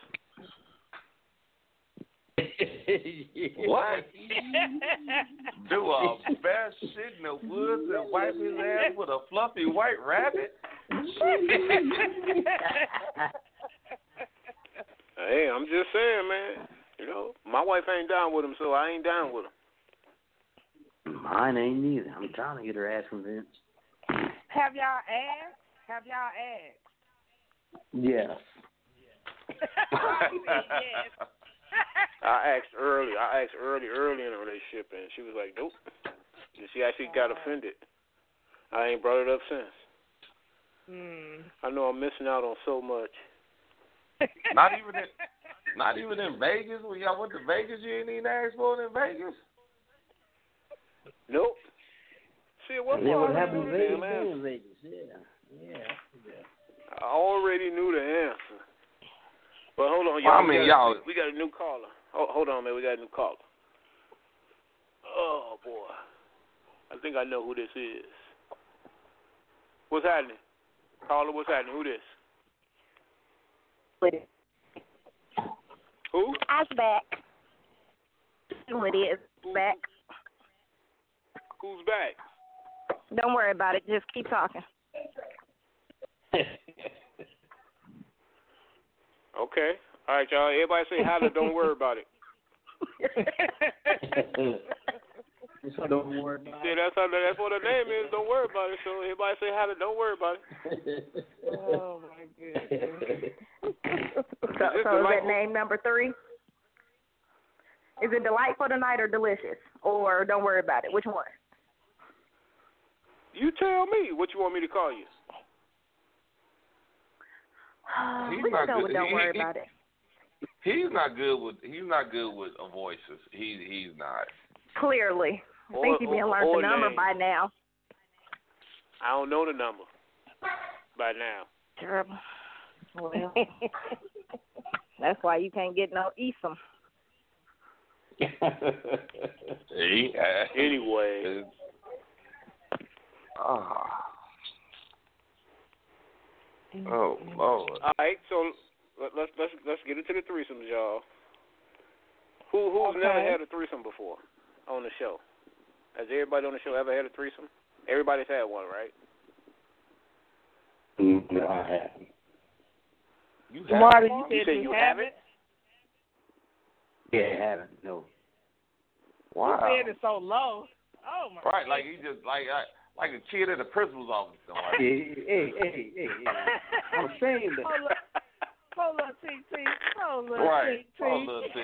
What? Do a bear shit in the woods and wipe his ass with a fluffy white rabbit? Hey, I'm just saying, man. You know, my wife ain't down with him, so I ain't down with him. Mine ain't neither. I'm trying to get her ass convinced. Have y'all asked? Have y'all asked? Yes. He said yes. I asked early. I asked early, early in the relationship, and she was like, nope. And she actually got offended. I ain't brought it up since. Hmm. I know I'm missing out on so much. Not even in, not even in Vegas. When y'all went to Vegas, you ain't even asked for it in Vegas. Nope. See, what Yeah, part what of happened in you Vegas? damn stay answer? in Vegas. Yeah. Yeah. Yeah. I already knew the answer. But hold on, Well, y'all. I mean, we, got, y'all. we got a new caller. Hold, hold on, man. We got a new caller. Oh, boy. I think I know who this is. What's happening? Caller, what's happening? Who this? Who? I's back. Who it is back. Who's back? Don't worry about it. Just keep talking. Okay. All right, y'all. Everybody say Holla, don't worry about it. So don't worry about See, it. that's, how, that's what her name is. Don't worry about it. So everybody say Holla, don't worry about it. Oh, my goodness. So, so is that name number three? Is it delightful tonight or delicious? Or don't worry about it? Which one? You tell me what you want me to call you. He's we not can go with good. don't He- worry he- about it. He's not good with. He's not good with uh, voices. He he's not. Clearly. I Or- think you've been or- learned or the number name. by now. I don't know the number by now. Terrible. Well, that's why you can't get no Esom. He, uh, Anyway. Ah. Oh Lord. All right, so let, let's let's let's get into the threesomes, y'all. Who who's Okay. never had a threesome before on the show? Has everybody on the show ever had a threesome? Everybody's had one, right? No, I haven't. You Marty, haven't? you You said say you you haven't? Yeah, I haven't. No. Wow. You said it so low. Oh, my Right, like he just like like, like a kid at the principal's office. Like, Hey, hey, hey, hey, hey. I'm ashamed of Hold up. Hold up, T T. Hold up, right. T T. Oh, little T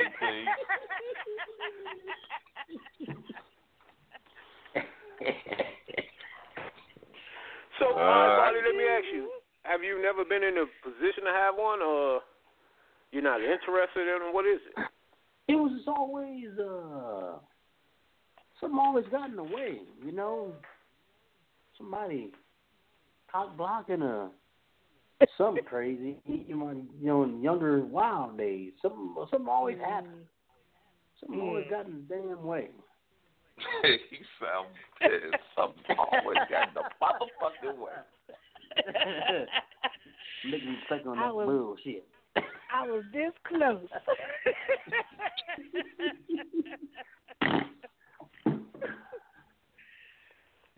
So, Uh, uh, Marty, let me ask you: have you never been in a position to have one, or you're not interested in it? What is it? It was just always uh something always got in the way, you know. Somebody cock blocking a something crazy. You know, you know, in younger wild days, something something always happened. Something always got in the damn way. he sound pissed. Something always got in the motherfucking way. Make me click on I that was- bullshit. I was this close.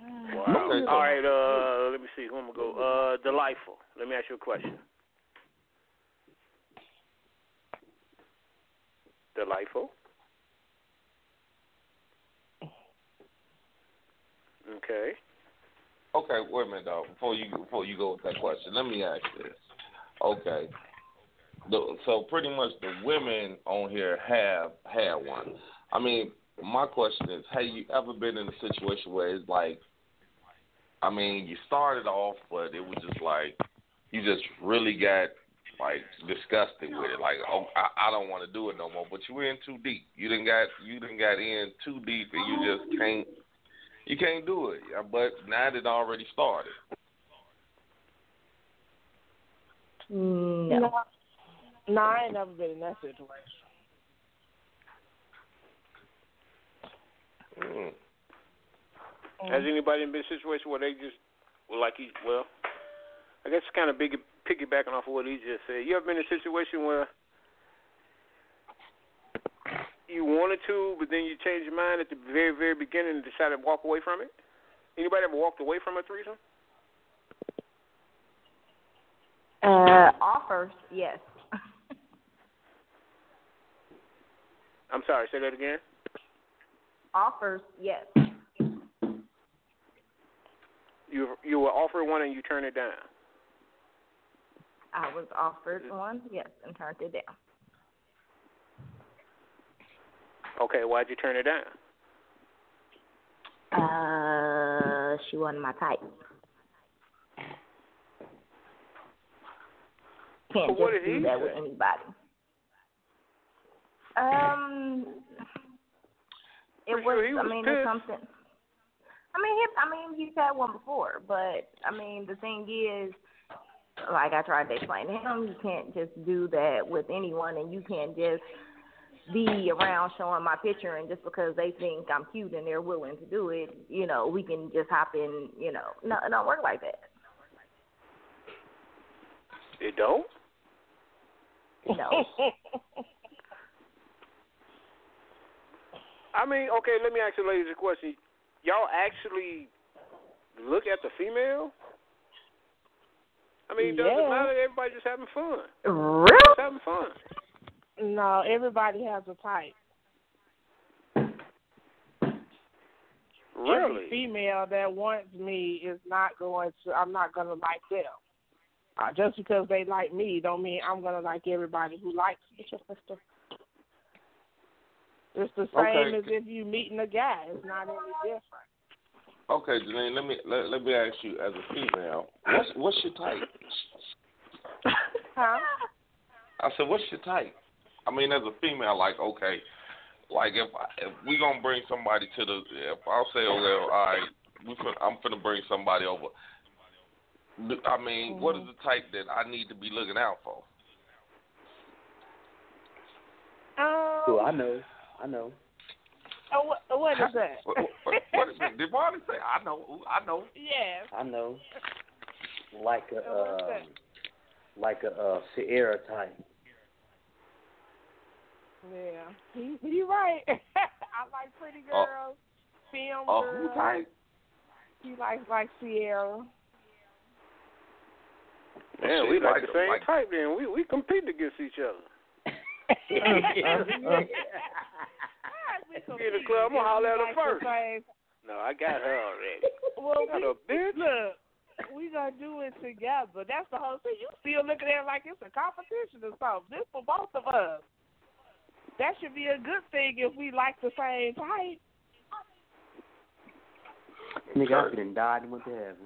Wow. Okay, so- All right, uh, let me see. Who am I going to go? Uh, Delightful. Let me ask you a question. Delightful. Okay. Okay, wait a minute, though. Before you before you go with that question, let me ask this. Okay. The, so pretty much the women on here have had one. I mean, my question is, have you ever been in a situation where it's like, I mean, you started off, but it was just like, you just really got, like, disgusted with it. Like, oh, I, I don't want to do it no more. But you were in too deep. You didn't got, you didn't got in too deep, and you just can't, you can't do it. But now it already started. No. No, no, I ain't never been in that situation. Mm. Has anybody been in a situation where they just, well, like he, well, I guess kind of big, piggybacking off of what he just said. You ever been in a situation where you wanted to, but then you changed your mind at the very, very beginning and decided to walk away from it? Anybody ever walked away from a threesome? Uh, offers, yes. I'm sorry, say that again. Offers, yes. You you were offered one and you turned it down. I was offered one, yes, and turned it down. Okay, why'd you turn it down? Uh, she wasn't my type. Can't But what just did do he that say? with anybody. Um, it Pretty was. sure he was I mean, pissed. it's something. I mean, he, I mean, he's had one before, but I mean, the thing is, like I tried to explain to him, you can't just do that with anyone, and you can't just be around showing my picture, and just because they think I'm cute and they're willing to do it, you know, we can just hop in. You know, no, it don't work like that. It don't? No. I mean, okay, let me ask you ladies a question. Y'all actually look at the female? I mean, does Yeah. it matter? Everybody just having fun. Really? Just having fun. No, everybody has a type. Really? Every female that wants me is not going to, I'm not going to like them. Uh, just because they like me don't mean I'm going to like everybody who likes me. It's the same Okay. as if you meeting a guy. It's not any different. Okay, Janine, let me let, let me ask you, as a female, what's what's your type? Huh? I said, what's your type? I mean, as a female, like, okay, like if I, if we gonna bring somebody to the, if I'll say, okay, all right, we fin, I'm finna bring somebody over. I mean, Mm-hmm. what is the type that I need to be looking out for? Um, So I know, I know. oh, what, what is that? what, what, what is it? Did Marty say? I know, I know. Yes. I know. Like a Oh, what's um, that? like a uh, Sierra type. Yeah, he, he right. I like pretty girls, film Uh, girls. who type? He likes like Sierra. Man, Shit, we like like the a- same like- type then. We we compete against each other. In the club, I'm gonna holler at her first. No, I got her already. Well, Got we, a bitch. look, we gonna do it together. That's the whole thing. You still looking at it like it's a competition or something. This for both of us. That should be a good thing if we like the same type. Nigga, I could have died and went to heaven.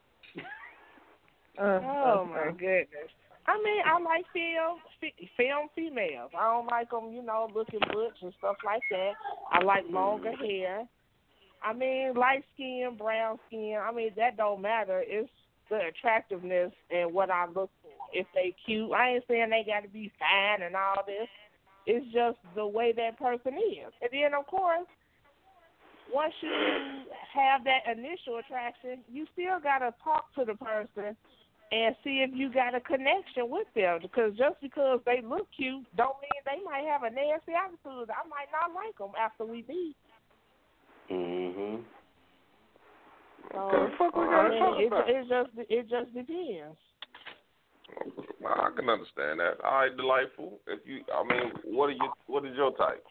Oh my goodness. I mean, I like film, film females. I don't like them, you know, looking butch and stuff like that. I like longer hair. I mean, light skin, brown skin. I mean, that don't matter. It's the attractiveness and what I look for. If they cute, I ain't saying they got to be fine and all this. It's just the way that person is. And then, of course, once you have that initial attraction, you still got to talk to the person and see if you got a connection with them. Because just because they look cute don't mean they might have a nasty attitude. I might not like them after we meet. Mm-hmm. So What the fuck we I gotta mean, talk it, about? it just it just depends. Well, I can understand that. All right, delightful. If you, I mean, what are you? What is your type?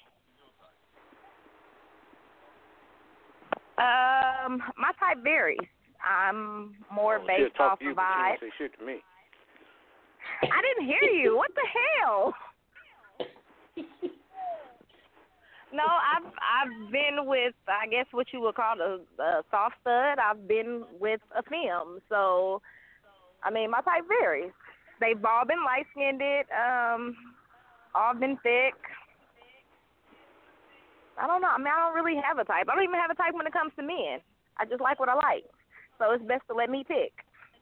Um, my type varies. I'm more Oh, based shit, talk off to you, of but you vibe. don't say shit to me. I didn't hear you. What the hell? No, I've I've been with, I guess what you would call a, a soft stud. I've been with a femme. So, I mean, my type varies. They've all been light skinned, um, all been thick. I don't know. I mean, I don't really have a type. I don't even have a type when it comes to men. I just like what I like. So it's best to let me pick.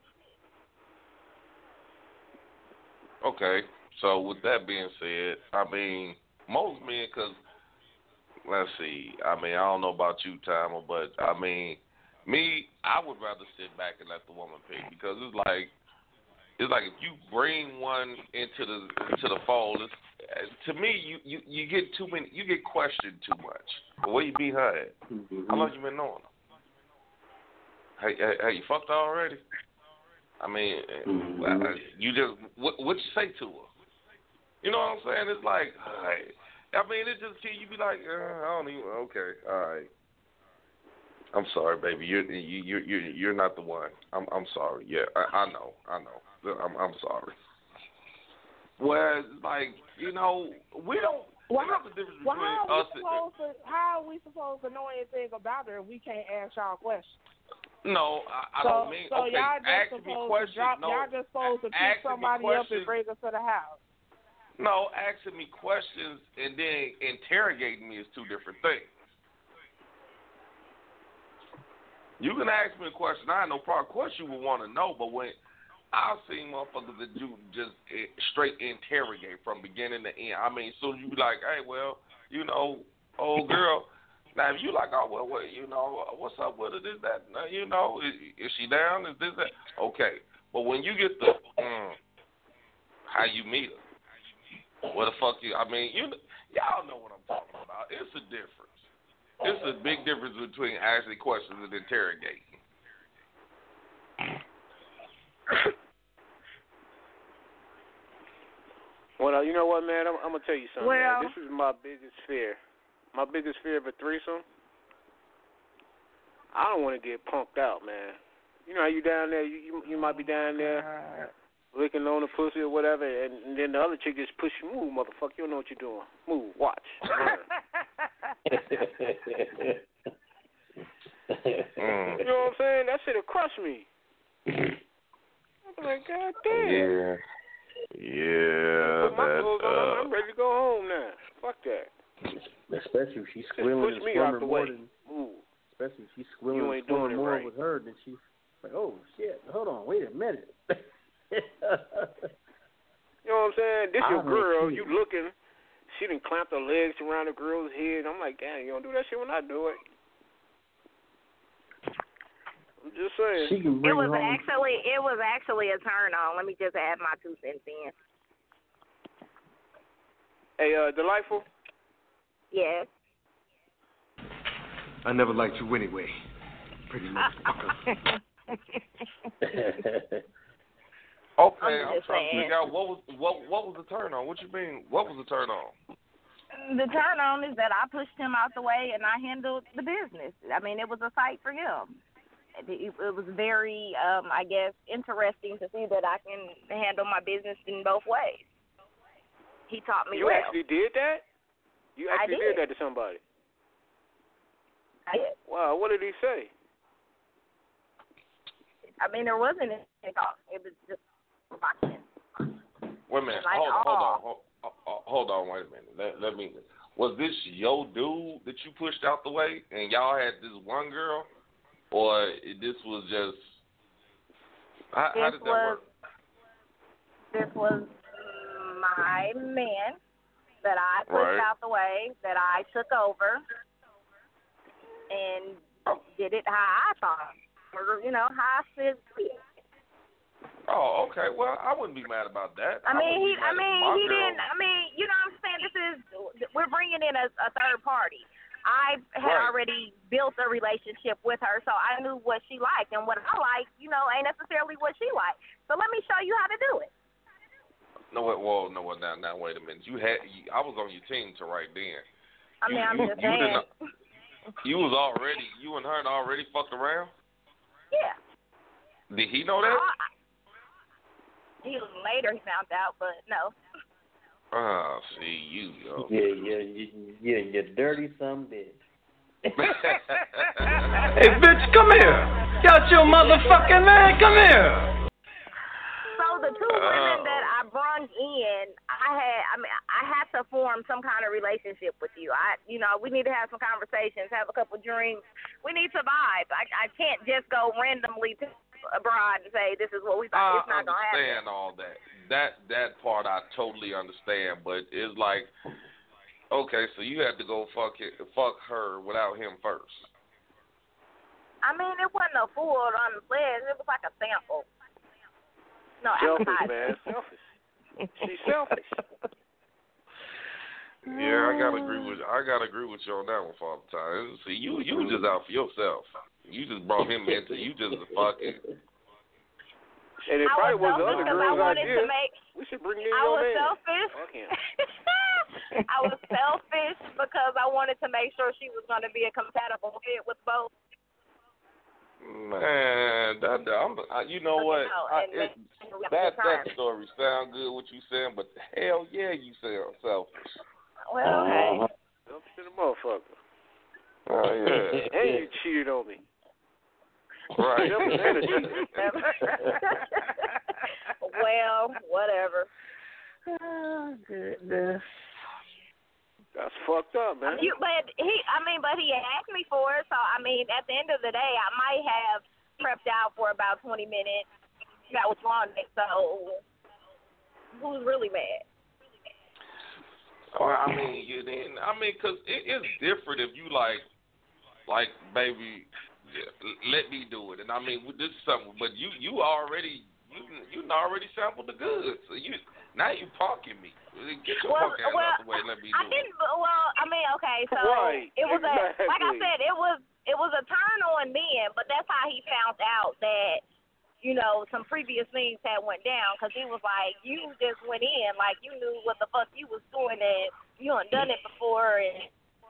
Okay. So with that being said, I mean, most men, because, let's see, I mean, I don't know about you, Timer, but, I mean, me, I would rather sit back and let the woman pick because it's like, it's like if you bring one into the into the fold, it's, to me, you, you, you get too many, you get questioned too much. But where you be her at? Mm-hmm. How long you been knowing her? Hey, hey, hey, you fucked her already? I mean, Mm-hmm. well, you just, what what you say to her? You know what I'm saying? It's like, hey, I mean, it just, you be like, uh, I don't even, okay, all right. I'm sorry, baby. You're you you you you're not the one. I'm I'm sorry. Yeah, I, I know. I know. I'm I'm sorry. Whereas, like, you know, we don't. Well, What's the difference well, between how are we us and? supposed to how are we supposed to know anything about her if we can't ask y'all questions? No, I, I so, don't mean. So okay, y'all just ask me supposed questions. to drop. No, y'all just supposed to pick asking me somebody up and questions- bring her to the house. No, asking me questions and then interrogating me is two different things. You can ask me a question. I have no problem. Of course, you would want to know, but when I've seen motherfuckers that do just eh, straight interrogate from beginning to end. I mean, so you be like, hey, well, you know, old girl. Now, if you like, oh, well, what, you know, what's up with it? Is that, you know, is, is she down? Is this that? Okay. But when you get the, mm, how you meet her, what the fuck you, I mean, you, y'all know what I'm talking about. It's a difference. It's a big difference between asking questions and interrogating. Well, you know what, man? I'm, I'm gonna tell you something. Well, man. This is my biggest fear. My biggest fear of a threesome. I don't want to get punked out, man. You know how you down there? You you, you might be down there licking on the pussy or whatever, and, and then the other chick just push you. Move, motherfucker. You don't know what you're doing. Move. Watch. mm. You know what I'm saying? That shit'll crush me. I'm like, God damn. Yeah. Yeah. Put my That, clothes on. uh, I'm ready to go home now. Fuck that. Especially if she's Just squealing push and me out squirming the more way. than, Move. especially if she's squealing You and ain't doing squirming it more right. with her than she's like, oh shit, hold on, wait a minute. You know what I'm saying? This I your don't girl. see You it. looking. She done clamped her legs around the girl's head. I'm like, damn, you don't do that shit when I do it. I'm just saying. She can It bring was home. actually it was actually a turn on. Let me just add my two cents in. Hey, uh, Delightful. Yes. I never liked you anyway. Pretty motherfucker. Okay, I'm I'm, just trying to saying. figure out what was what what was the turn on? What you mean? What was the turn on? The turn on is that I pushed him out the way and I handled the business. I mean, it was a sight for him. It, it, it was very, um, I guess, interesting to see that I can handle my business in both ways. He taught me You well. actually did that? You I actually did. that to somebody? I did. Wow, what did he say? I mean, there wasn't anything off. It was just watching. Wait a minute. Like, hold, oh. hold on. Hold, hold, hold on. Wait a minute. Let, let me. Was this your dude that you pushed out the way, and y'all had this one girl, or this was just? How, how This did that was work? this was my man that I pushed Right. out the way, that I took over, and did it how I thought, or you know how I should see it. Oh, okay. Well, I wouldn't be mad about that. I mean, he. wouldn't be I mad if mean, my he girl- didn't. I mean, you know what I'm saying? This is we're bringing in a, a third party. I had Right. already built a relationship with her, so I knew what she liked, and what I like, you know, ain't necessarily what she liked. So let me show you how to do it. No, wait, well, no, well, now, now, wait a minute. You had, you, I was on your team to right then. I mean, you, I'm you, just you saying. didn't, you was already, you and her had already fucked around? Yeah. Did he know that? I, he was later he found out, but no. Oh, see, you, yo. Yeah, yeah, you, yeah, you dirty some bitch. Hey, bitch, come here. Got your motherfucking man. Come here. So the two women that I brung in, I had, I mean, I had to form some kind of relationship with you. I, you know, we need to have some conversations, have a couple drinks. We need to vibe. I, I can't just go randomly to abroad and say this is what we thought. It's not gonna happen. I understand all that. That that part I totally understand, but it's like, okay, so you had to go fuck it, fuck her without him first. I mean, it wasn't a full on the pledge. It was like a sample. No, Selfish, appetizer. man. Selfish. She's selfish. Yeah, I gotta agree with I gotta agree with you on that one, Father Time. See, you you was just out for yourself. You just brought him into you just fucking. And it I probably was was the selfish other because I girl's wanted idea. to make. We should bring in I your was man. selfish. Fuck him. I was selfish because I wanted to make sure she was going to be a compatible fit with both. Man, that, that I'm, I, you know what? I, it, that that story sound good what you saying, but hell yeah, you sound selfish. Well, okay. Selfish to the motherfucker. Oh yeah. And you cheated on me. Right. Selfish and a cheater. Well, whatever. Oh, goodness. That's fucked up, man. You, but he, I mean, but he asked me for it, so I mean, at the end of the day, I might have prepped out for about twenty minutes. That was wrong. So, who's really mad? Or I mean, you didn't. I mean, cause it, it's different if you like, like, baby, let me do it. And I mean, this is something. But you, you already, you, you already sampled the goods. So you now you punking me. Get your well, punk ass well, out the way. Let me do I didn't. Well, I mean, okay, so right, it was exactly. a like I said, it was it was a turn on then, but that's how he found out that, you know, some previous things had went down, because he was like, you just went in like you knew what the fuck you was doing, and you had done it before. And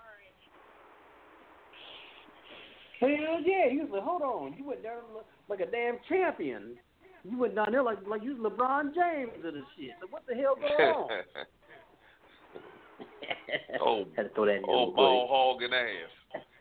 hell yeah, he was like, hold on, you went down like a damn champion. You went down there like like you was LeBron James or the shit. So what the hell going on? oh, Had to throw that in oh, ball hogging ass.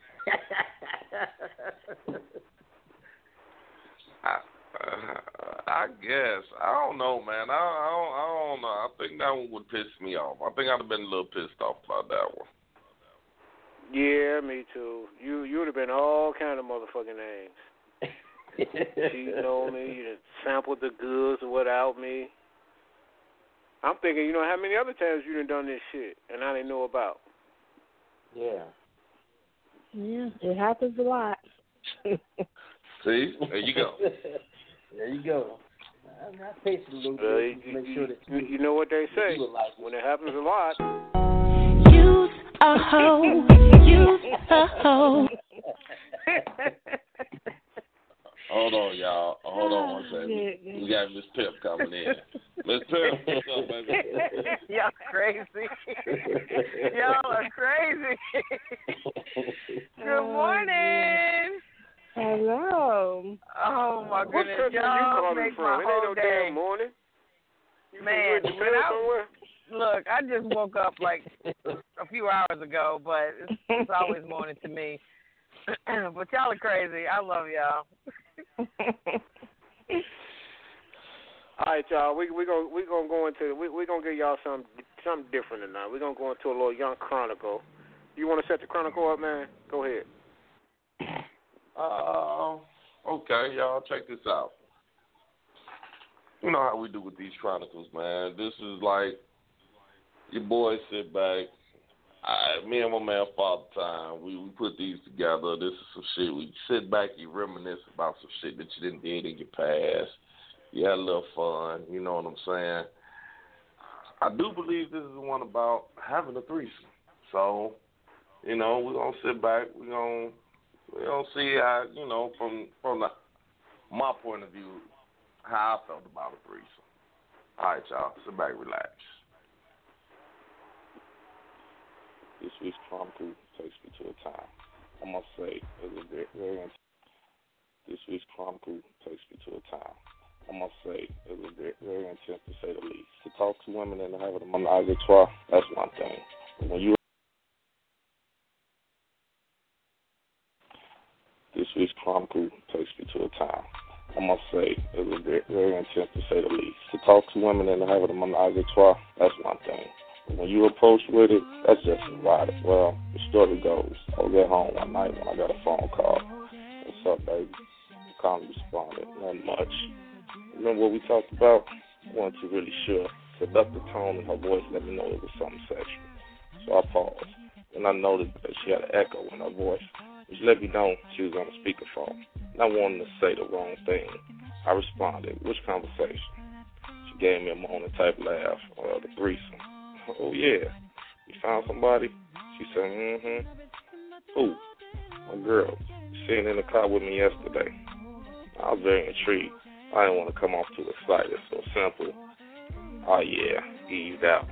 I, uh, I guess I don't know, man. I, I don't. I don't know. I think that one would piss me off. I think I'd have been a little pissed off about that one. Yeah, me too. You you would have been all kind of motherfucking names. Cheating on me, you done sampled the goods without me. I'm thinking, you know, how many other times you done done this shit and I didn't know about? Yeah. Yeah, it happens a lot. See, there you go. There you go. I'm not patient a little bit Uh, to you, make you, sure that you, you know what they say, you like when it happens a lot. Use a hoe. Use a hoe. Hold on, y'all. Hold on one second. We got Miss Pip coming in. Miss Pip, what's up, baby? Y'all crazy. Y'all are crazy. Good morning. Hello. Oh my What goodness. country you Y'all calling make from? my It ain't whole no day. damn morning. You Man, from you in when Japan I, somewhere? look, I just woke up like a few hours ago, but it's, it's always morning to me. But y'all are crazy. I love y'all. All right, y'all. We we gonna we gonna go into we we gonna give y'all some something different tonight. We're gonna go into a little Young Chronicle. You want to set the Chronicle up, man? Go ahead. Uh, okay, y'all, check this out. You know how we do with these chronicles, man. This is like your boys sit back. I, me and my man Father Time, we, we put these together. This is some shit. We sit back, you reminisce about some shit that you didn't did in your past. You had a little fun, you know what I'm saying? I do believe this is the one about having a threesome. So You know, we're gonna sit back. We're gonna we gonna see how, you know, from from the, my point of view, how I felt about a threesome. All right, y'all, sit back, relax. This week's Chronicle takes me to a time I must say it was very, very intense. This week's Chronicle takes me to a time I must say it was very, very intense, to say the least. To talk to women and have them menage a trois, that's one thing. But when you This week's Chronicle takes me to a time I must say it was very, very intense, to say the least. To talk to women and have them menage a trois, that's one thing. But when you approach with it, that's just erotic. Well, the story goes, I was at home one night when I got a phone call. What's up, baby? I calmly responded, not much. Remember what we talked about? I wasn't too really sure. Seductive tone in her voice let me know it was something sexual. So I paused, and I noticed that she had an echo in her voice, which let me know she was on the speakerphone. Not wanting to say the wrong thing, I responded, which conversation? She gave me a moaning type laugh, uh, the threesome. Oh, yeah, you found somebody? She said, mm-hmm. Who? My girl. Sitting in the car with me yesterday. I was very intrigued. I didn't want to come off too excited, so simple. Oh, yeah, eased out.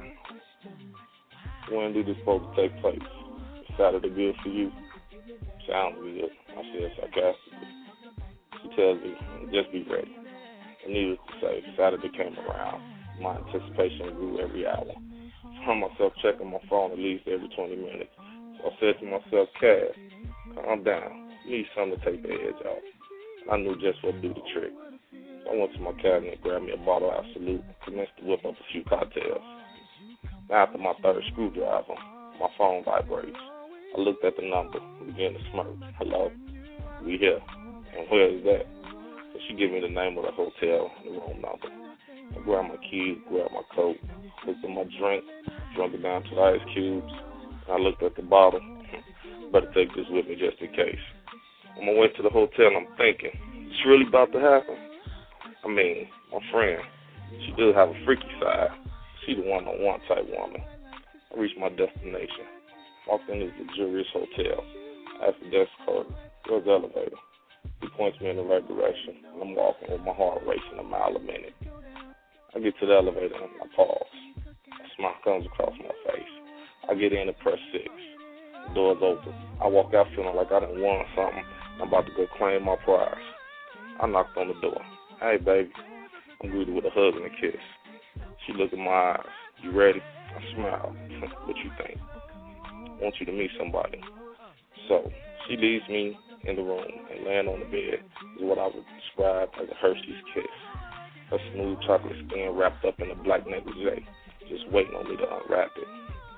When did this supposed to take place? Saturday good for you? Sounds good, I said sarcastically. She tells me, just be ready. And needless to say, Saturday came around. My anticipation grew every hour. I found myself checking my phone at least every twenty minutes. So I said to myself, Cass, calm down. You need something to take the edge off. I knew just what to do the trick. So I went to my cabinet and grabbed me a bottle of Absolute and commenced to whip up a few cocktails. Now, after my third screwdriver, my phone vibrates. I looked at the number and began to smirk. Hello? We here. And where is that? So she gave me the name of the hotel and the room number. I grabbed my keys, grabbed my coat, looked at my drink, drunk it down to the ice cubes, and I looked at the bottle. Better take this with me just in case. On my way to the hotel, I'm thinking, it's really about to happen? I mean, my friend, she does have a freaky side. She's the one-on-one type woman. I reached my destination. Walked into the luxurious hotel. I asked the desk clerk, where's the elevator? He points me in the right direction, and I'm walking with my heart racing a mile a minute. I get to the elevator and I pause. A smile comes across my face. I get in and press six. The door's open. I walk out feeling like I done won something. I'm about to go claim my prize. I knocked on the door. Hey, baby. I'm greeted with a hug and a kiss. She looked in my eyes. You ready? I smiled. What you think? I want you to meet somebody. So she leads me in the room and laying on the bed is what I would describe as a Hershey's kiss. Her smooth chocolate skin wrapped up in a black negligee, just waiting on me to unwrap it.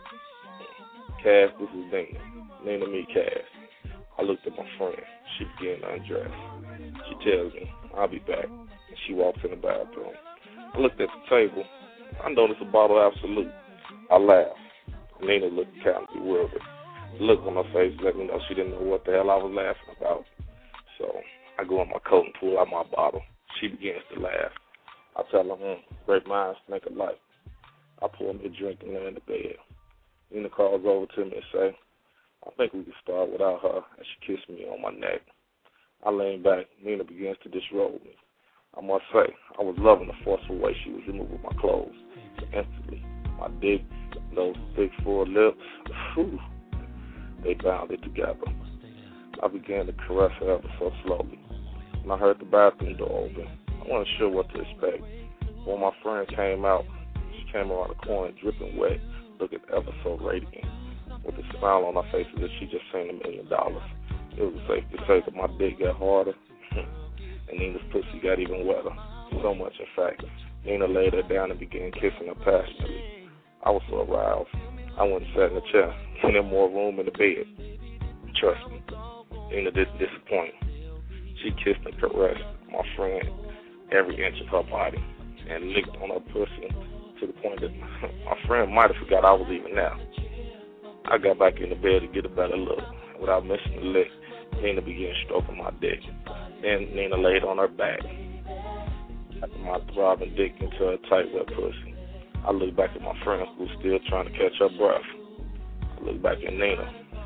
Cass, this is Nina. Nina me, Cass. I looked at my friend. She began to undress. She tells me, I'll be back. And she walks in the bathroom. I looked at the table. I noticed a bottle of Absolute. I laughed. Nina looked kind of bewildered. The look on her face let me know she didn't know what the hell I was laughing about. So I go in my coat and pull out my bottle. She begins to laugh. I tell her, hmm, great minds think alike. I pour me a drink and lay in the bed. Nina calls over to me and say, I think we can start without her, and she kissed me on my neck. I lean back. Nina begins to disrobe me. I must say, I was loving the forceful way she was removing my clothes. So instantly, my dick, those thick full lips, whew, they bounded together. I began to caress her ever so slowly. When I heard the bathroom door open, I wasn't sure what to expect. When my friend came out, she came around the corner dripping wet, looking ever so radiant, with a smile on her face as if she just seen a million dollars. It was safe to say that my dick got harder, and Nina's pussy got even wetter. So much, in fact, Nina laid her down and began kissing her passionately. I was so aroused, I went and sat in the chair, getting more room in the bed. Trust me, Nina didn't disappoint. She kissed and caressed my friend every inch of her body and licked on her pussy to the point that my friend might have forgot I was even there. I got back in the bed to get a better look. Without missing a lick, Nina began stroking my dick. Then Nina laid on her back. After my throbbing dick into her tight, wet pussy, I looked back at my friend who was still trying to catch her breath. I looked back at Nina.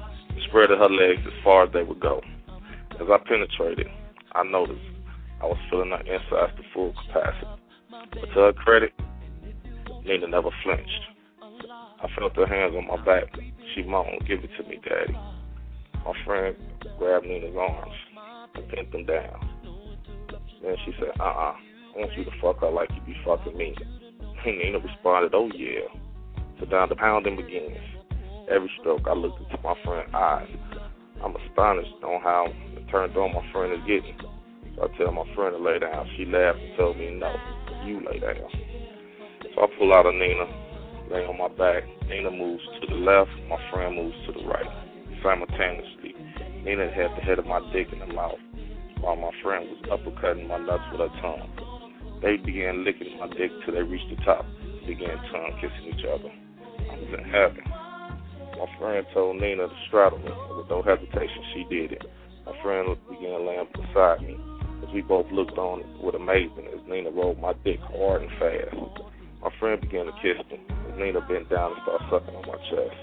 spreading her legs as far as they would go. As I penetrated, I noticed I was filling her insides to full capacity. But to her credit, Nina never flinched. I felt her hands on my back. She moaned, "Give it to me, Daddy." My friend grabbed Nina's arms and pinned them down. Then she said, uh-uh, I want you to fuck her like you be fucking me. Nina responded, "Oh yeah." So down the pounding begins. Every stroke, I looked into my friend's eyes. I'm astonished on how turned on my friend is getting. So I tell my friend to lay down. She laughed and told me, "No, you lay down." So I pull out of Nina, lay on my back. Nina moves to the left, my friend moves to the right. Simultaneously, Nina had the head of my dick in the mouth, while my friend was uppercutting my nuts with her tongue. They began licking my dick till they reached the top, began tongue kissing each other. I was in heaven. My friend told Nina to straddle me, and with no hesitation, she did it. My friend began laying beside me, as we both looked on with amazement as Nina rolled my dick hard and fast. My friend began to kiss me, as Nina bent down and started sucking on my chest.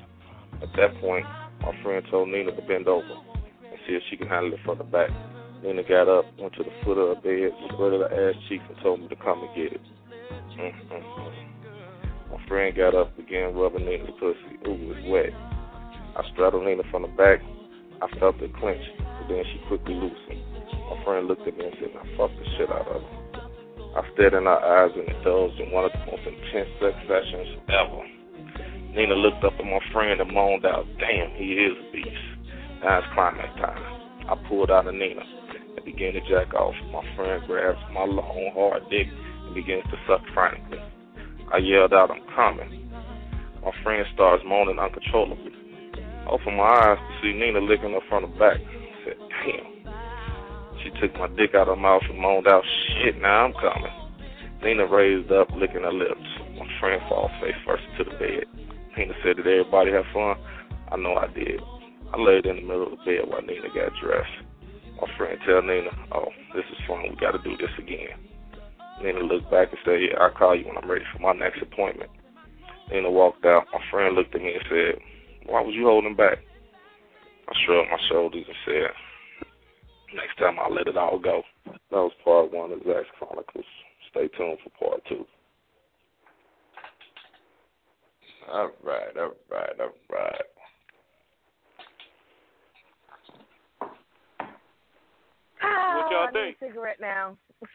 At that point, my friend told Nina to bend over and see if she can handle it from the back. Nina got up, went to the foot of her bed, spread her ass cheeks, and told me to come and get it. Mm-hmm. My friend got up, began rubbing Nina's pussy. Ooh, it's wet. I straddled Nina from the back. I felt it clench, but then she quickly loosened. My friend looked at me and said, "Now fuck the shit out of her." I stared in her eyes and indulged in one of the most intense sex sessions ever. Nina looked up at my friend and moaned out, "Damn, he is a beast." Now it's climax time. I pulled out of Nina and began to jack off. My friend grabs my long, hard dick and begins to suck frantically. I yelled out, "I'm coming." My friend starts moaning uncontrollably. I opened my eyes to see Nina licking her from the back. I said, "Damn." She took my dick out of her mouth and moaned out, "Shit, now I'm coming." Nina raised up, licking her lips. My friend fell face first into the bed. Nina said, "Did everybody have fun?" I know I did. I laid in the middle of the bed while Nina got dressed. My friend tell Nina, "Oh, this is fun. We got to do this again." Nina looked back and said, "Yeah, I'll call you when I'm ready for my next appointment." Nina walked out. My friend looked at me and said, "Why was you holding back?" I shrugged my shoulders and said, "Next time I'll let it all go." That was part one of Zach's Chronicles. Stay tuned for part two. All right, all right, all right. Oh, What y'all I think? need a cigarette now.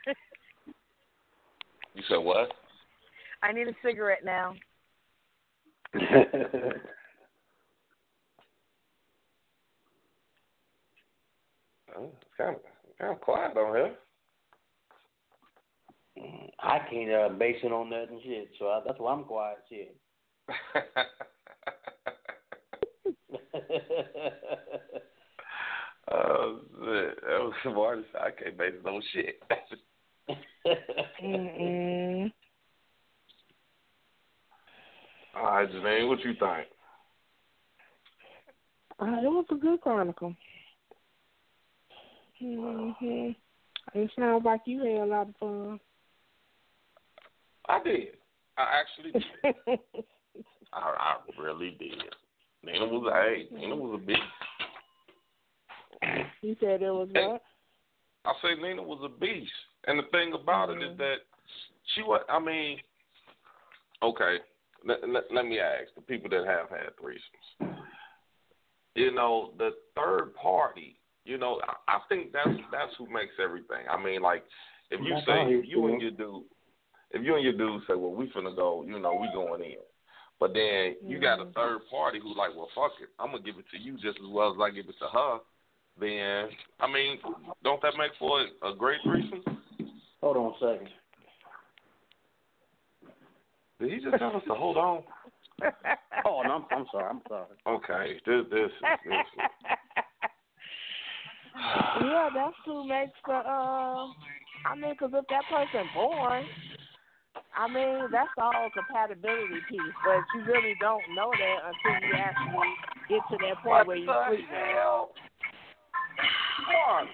You said what? I need a cigarette now. Oh, it's kind of kind of quiet on here. I can't uh, base it on that and shit, so I, that's why I'm quiet, shit. Oh, shit. That was some artist. I can't base it on shit. Mm-mm. All right, Janine, what you think? Uh, it was a good chronicle. Mm-hmm. It sounds like you had a lot of fun. I did. I actually did. I, I really did. Nina was a hey, Nina was a beast. You said it was what? I say Nina was a beast, and the thing about mm-hmm. it is that she was. I mean, okay. Let, let, let me ask the people that have had threesomes. You know, the third party. You know, I, I think that's that's who makes everything. I mean, like if you that's say if you and your dude, if you and your dude say, well, we finna go, you know, we going in. But then you got a third party who like, well, fuck it, I'm gonna give it to you just as well as I give it to her. Then, I mean, don't that make for a, a great threesome? Hold on a second. Did he just tell us to hold on? Oh, no, I'm, I'm sorry. I'm sorry. Okay, this this is this. Yeah, that's who makes the. Uh, I mean, because if that person born, I mean, that's all compatibility piece. But you really don't know that until you actually get to that point what where you the sleep. Hell? What?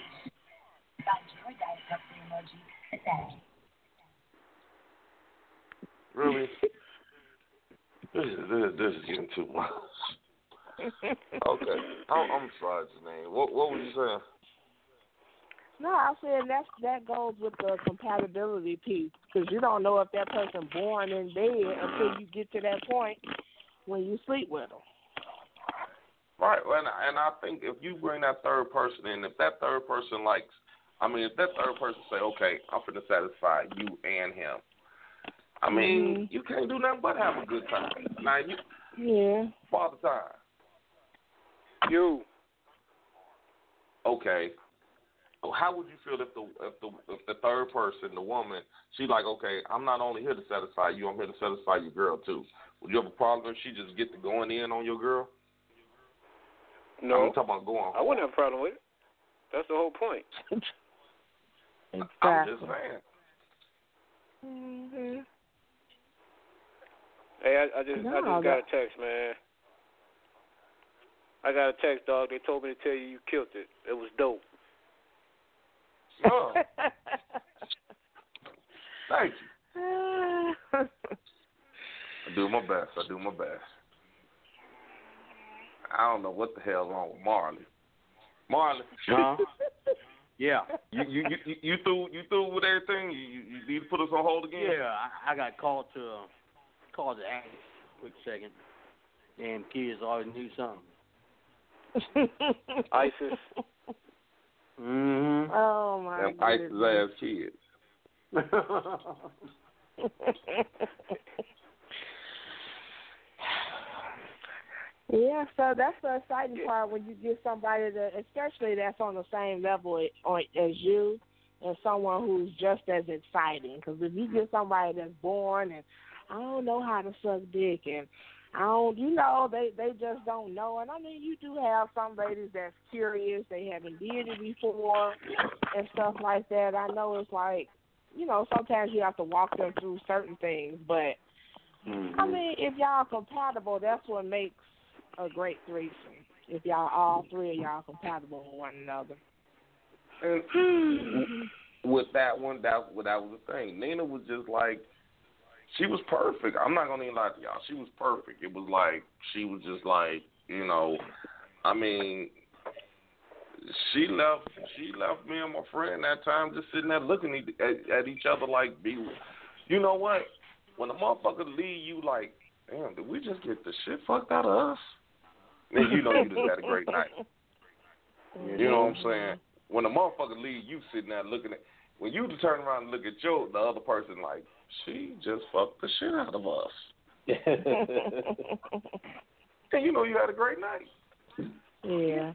Really? This is this, this is getting too much. Okay. I'm, I'm sorry, Janine. What what was you saying? No, I said that that goes with the compatibility piece because you don't know if that person born in bed until you get to that point when you sleep with them. Right, and and I think if you bring that third person in, if that third person likes, I mean, if that third person say, okay, I'm finna satisfy you and him, I mean, mm-hmm. you can't do nothing but have a good time. Now you, yeah, Father Time. You. Okay. How would you feel if the if the if the third person, the woman, she's like, okay, I'm not only here to satisfy you, I'm here to satisfy your girl too. Would you have a problem if she just get to going in on your girl? No. I'm talking about going home. I wouldn't have a problem with it. That's the whole point. Exactly. I'm just saying. Mm-hmm. Hey, I, I just no, I just got a text, man. I got a text, dog. They told me to tell you you killed it. It was dope. Oh. Thank you. I do my best. I do my best. I don't know what the hell's wrong with Marley. Marley. Huh? Yeah. You you you you through you through with everything? You, you you need to put us on hold again? Yeah, I, I got called to uh, called to act. Quick second. Damn kids always need something. ISIS. Mm-hmm. Oh my Them goodness. ISIS ass kids. Yeah, so that's the exciting part when you get somebody that, especially that's on the same level as you, and someone who's just as exciting. Because if you get somebody that's born and I don't know how to suck dick and I don't, you know, they they just don't know. And I mean, you do have some ladies that's curious, they haven't did it before and stuff like that. I know it's like, you know, sometimes you have to walk them through certain things, but mm-hmm. I mean, if y'all compatible, that's what makes a great threesome. If y'all all three of y'all compatible with one another. And with that one, that that was the thing. Nina was just like, she was perfect. I'm not gonna even lie to y'all. She was perfect. It was like she was just like, you know, I mean, she left. She left me and my friend that time just sitting there looking at, at each other like, be, you know what? When a motherfucker leave you like, damn, did we just get the shit fucked out of us? Then you know you just had a great night. You know what I'm saying? When a motherfucker leave you sitting there looking at, when you turn around and look at your the other person like, she just fucked the shit out of us. And you know you had a great night. Yeah.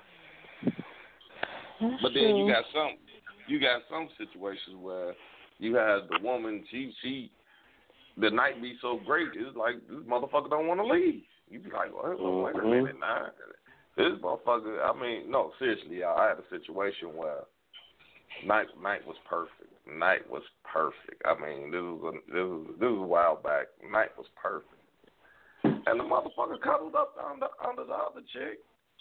But then you got some, you got some situations where you had the woman, she she, the night be so great, it's like this motherfucker don't want to leave. You be like, well, well, wait a minute, nah. This motherfucker, I mean, no, seriously, y'all, I had a situation where night night was perfect. Night was perfect. I mean, this was a, this was this was a while back. Night was perfect, and the motherfucker cuddled up under under the other chick,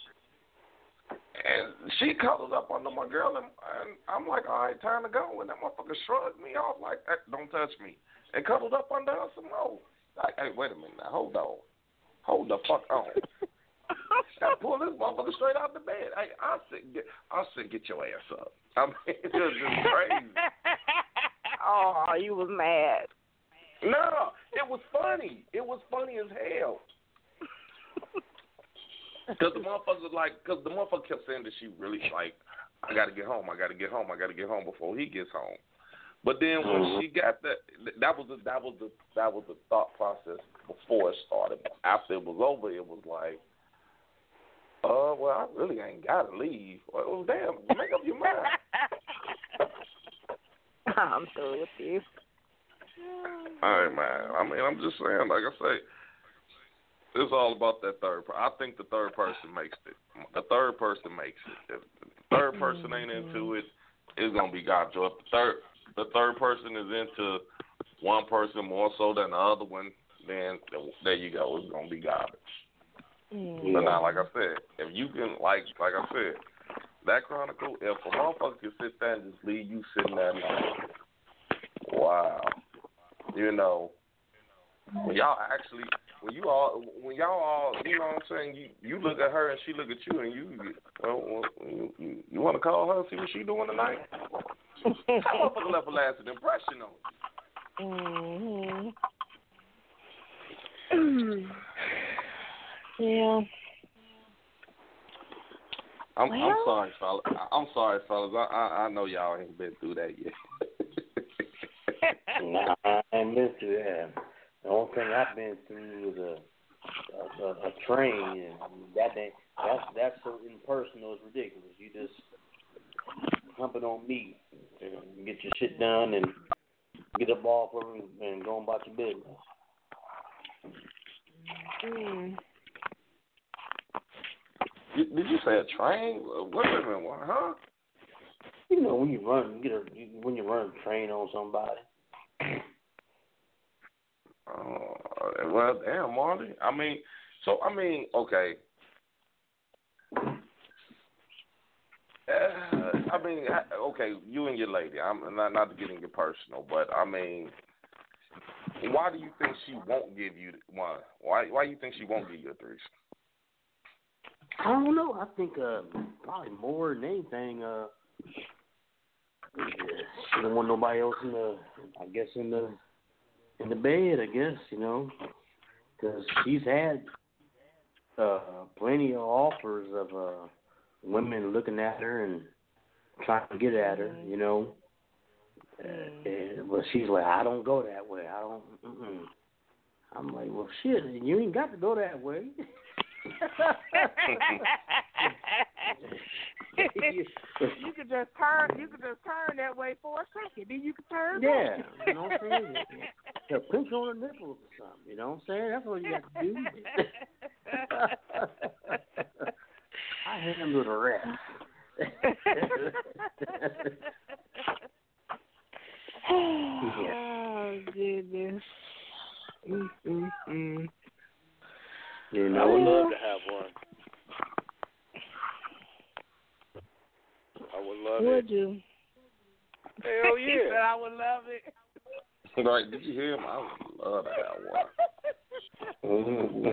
and she cuddled up under my girl, and, and I'm like, all right, time to go. And that motherfucker shrugged me off like, hey, don't touch me, and cuddled up under her some more. Like, hey, wait a minute now, hold on. Hold the fuck on. I pull this motherfucker straight out the bed. Hey, I said, get, I said, get your ass up. I mean, it was just crazy. Oh, you was mad. No, it was funny. It was funny as hell. Because the motherfucker, like, because the motherfucker kept saying that she really, like, I got to get home, I got to get home, I got to get home before he gets home. But then when mm-hmm. she got that, that was the, that was the, that was the thought process before it started. After it was over, it was like, oh, uh, well, I really ain't got to leave. Well, damn, make up your mind. I'm through with you. All right, man. I mean, I'm just saying, like I say, it's all about that third person. I think the third person makes it. The third person makes it. If the third person ain't into it, it's going to be garbage. If the third, the third person is into one person more so than the other one, then there you go. It's going to be garbage. Mm. But now, like I said, if you can, like like I said, that Chronicle, if a motherfucker can sit there and just leave you sitting there like, wow. You know, when y'all actually, when you all, when y'all all, you know what I'm saying, you, you look at her and she look at you, and you, well, well you, you, you want to call her, see what she doing tonight? That motherfucker left a lasting impression on Mm-hmm. Yeah. I'm, well, I'm sorry, fellas. I'm sorry, fellas. I, I, I know y'all ain't been through that yet. Nah, I ain't been through that. The only thing I've been through was a a, a, a train, and that thing, that's that's so impersonal. It's ridiculous. You just hump it on me, and get your shit done, and get up off of it, and go about your business. Mm. Did, did you say a train? What a minute, huh? You know when you run, you get a you, when you run a train on somebody. Uh, well, damn, Marty. I mean, so I mean, okay. Uh, I mean, okay, you and your lady. I'm not not to get into personal, but I mean, why do you think she won't give you one? Why why do you think she won't give you a threesome? I don't know. I think uh, probably more than anything, uh, she don't want nobody else in the, I guess in the, in the bed. I guess you know, because she's had uh, plenty of offers of uh, women looking at her and trying to get at her. You know, uh, and, but she's like, I don't go that way. I don't. Mm-mm. I'm like, well, shit, you ain't got to go that way. you could just turn. You could just turn that way for a second. Then you could turn. Yeah, back. you know what I'm saying. Yeah, pinch on the nipples or something. You know what I'm saying. That's what you got to do. I handle the rest. Yeah. Oh goodness. Mm-mm-mm. You know, I would love to have one. I would love would it. you? Hell He said yeah. I would love it. Right? Did you hear him? I would love to have one.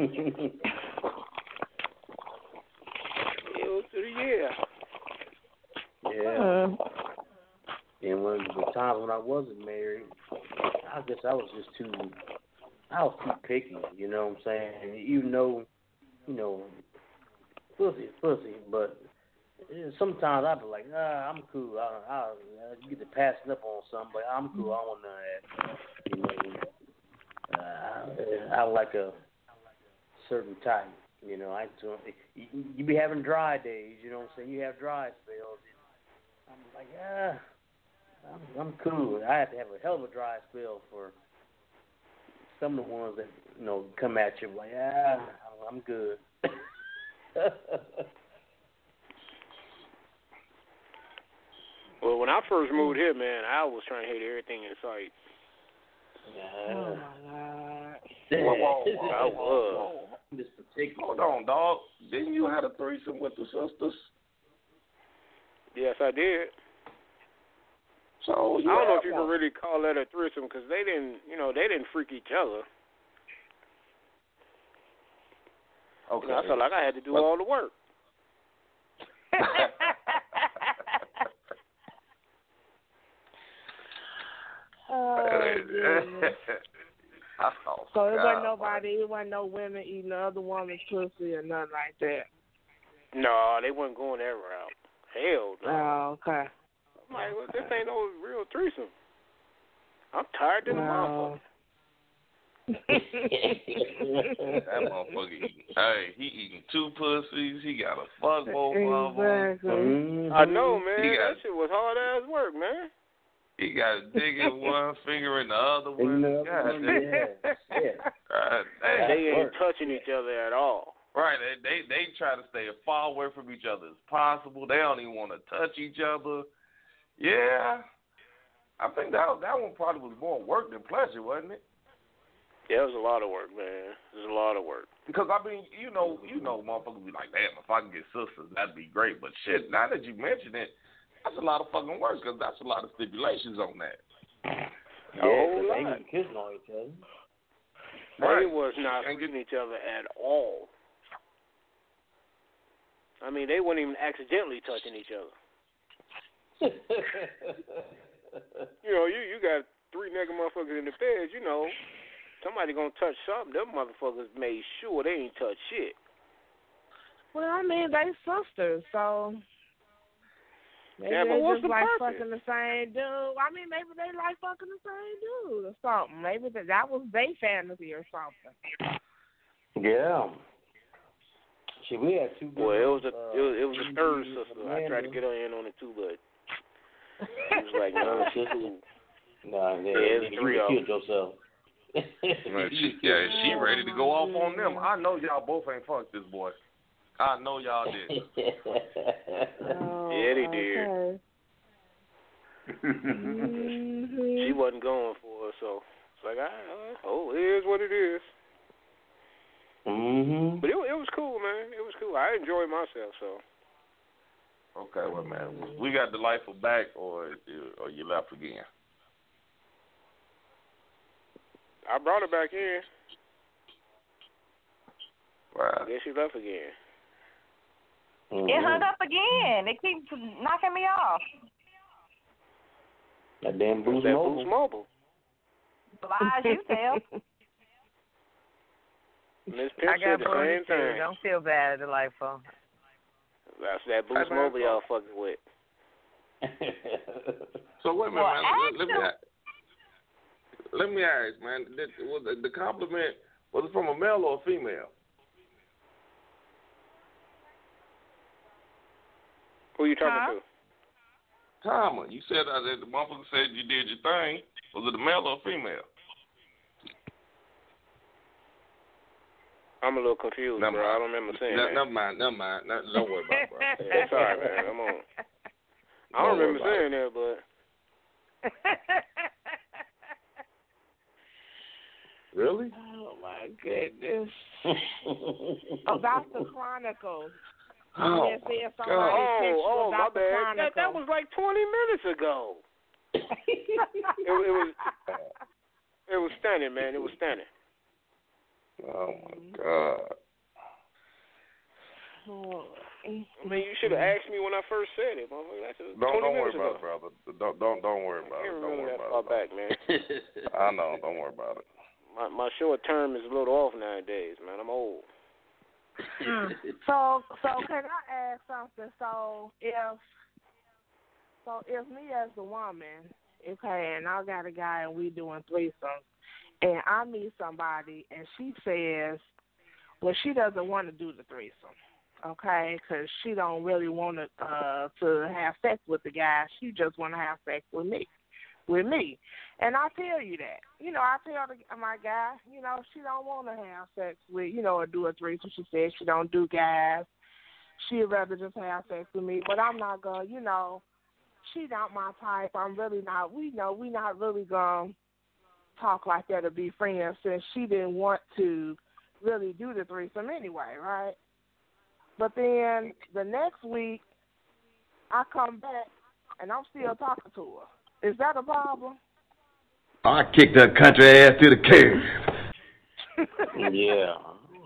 Hell to the yeah. Yeah. And when the times when I wasn't married, I guess I was just too, I was too picky, you know what I'm saying? Even though, you know, pussy is pussy, but sometimes I'd be like, ah, I'm cool. I, I, I get to passing up on something, but I'm cool. I don't want none of that. You know, uh, I like a certain type. You know, I you, you be having dry days. You know what I'm saying? You have dry spells. I'm like, ah. I'm, I'm cool. I have to have a hell of a dry spell for some of the ones that, you know, come at you like, ah, I'm good. Well, when I first moved here, man, I was trying to hate everything in sight. Oh my God. Whoa, whoa, whoa, I was. This particular. Hold on, dog. Didn't you have a threesome with the sisters? Yes, I did. So I don't know if you can really call that a threesome because they didn't, you know, they didn't freak each other. Okay. You know, I felt like I had to do well, all the work. Oh, goodness. oh, so it God, wasn't nobody, it wasn't no women eating the other woman's pussy or nothing like that. No, they wasn't going that route. Hell no. Oh, okay. I'm like, well, this ain't no real threesome. I'm tired to the no. motherfucker. That motherfucker eating. Hey, he eating two pussies. He got a fuck both of exactly. them. I know, man. He got, that shit was hard ass work, man. He got a dick in one finger in the other one. God, God, yeah. Yeah. God, damn. They ain't touching each other at all. Right, they, they they try to stay as far away from each other as possible. They don't even want to touch each other. Yeah, I think that that one probably was more work than pleasure, wasn't it? Yeah, it was a lot of work, man. It was a lot of work. Because I mean, you know, you know, motherfuckers be like, damn, if I can get sisters, that'd be great. But shit, now that you mention it, that's a lot of fucking work because that's a lot of stipulations on that. Yeah, because they ain't kissing on each other. Right. They was not hitting each other at all. I mean, they weren't even accidentally touching each other. You know, you, you got three nigga motherfuckers in the bed, you know, somebody gonna touch something. Them motherfuckers made sure they ain't touch shit. Well, I mean, they sisters, so maybe yeah, but they what's just the like purpose? fucking the same dude. I mean, maybe they like fucking the same dude or something. Maybe that, that was their fantasy or something. Yeah. Shit, we had two. Well, it was a uh, it was, it was a third Amanda. sister. I tried to get her in on it too, but she was like, no, it's cool. Nah, yeah, yeah, it's you three of killed them. yourself. Man, she, yeah, she ready to go off on them. I know y'all both ain't fucked this boy. I know y'all did. Oh, yeah, they okay. did. Mm-hmm. She wasn't going for her, so it's like, all right, oh, it is what it is. Mm-hmm. But it, it was cool, man. It was cool. I enjoyed myself, so. Okay, well, man, we got Delightful back, or or you left again? I brought her back in. Wow. I guess she left again. Mm-hmm. It hung up again. It keeps knocking me off. That damn Boost that Mobile. Boost Mobile. Lies you tell. Miss Pip I said got the booty same too. thing. Don't feel bad, Delightful. That's that Boost Mobile y'all fucking with. So wait a minute, Well, man. Let, let me ask, let me ask, man. Did, was the, the compliment was it from a male or a female? Who you talking Huh? to? Tama, you said uh, that the motherfucker said you did your thing. Was it a male or a female? I'm a little confused, Never bro. mind. I don't remember saying No, that. Never mind, never mind. No, don't worry about it, bro. It's all right, man. Come on. I don't, Don't worry remember about saying that, but really? Oh my goodness. About the Chronicles. Oh, Yes, there's God. somebody text you oh, oh, my about the bad. That, that Chronicle. was like twenty minutes ago. it, it was, it was stunning, man. It was stunning. Oh my God. I mean, you should have asked me when I first said it, motherfucker. That's Don't twenty don't worry minutes about ago. it, brother. Don't don't don't worry about I it. can't Don't remember worry that about far it. back, man. I know. Don't worry about it. My my short term is a little off nowadays, man. I'm old. So, so can I ask something? So, if so, if me as the woman, okay, and I got a guy and we doing threesomes, and I meet somebody and she says, well, she doesn't want to do the threesome, okay, because she don't really want to uh, to have sex with the guy. She just want to have sex with me, with me. And I tell you that. You know, I tell the, my guy, you know, she don't want to have sex with, you know, or do a threesome. She says she don't do guys. She'd rather just have sex with me. But I'm not going to, you know, she not my type. I'm really not, we know we not really going to talk like that or be friends since she didn't want to really do the threesome anyway, right? But then the next week, I come back, and I'm still talking to her. Is that a problem? I kicked that country ass to the curb. Yeah.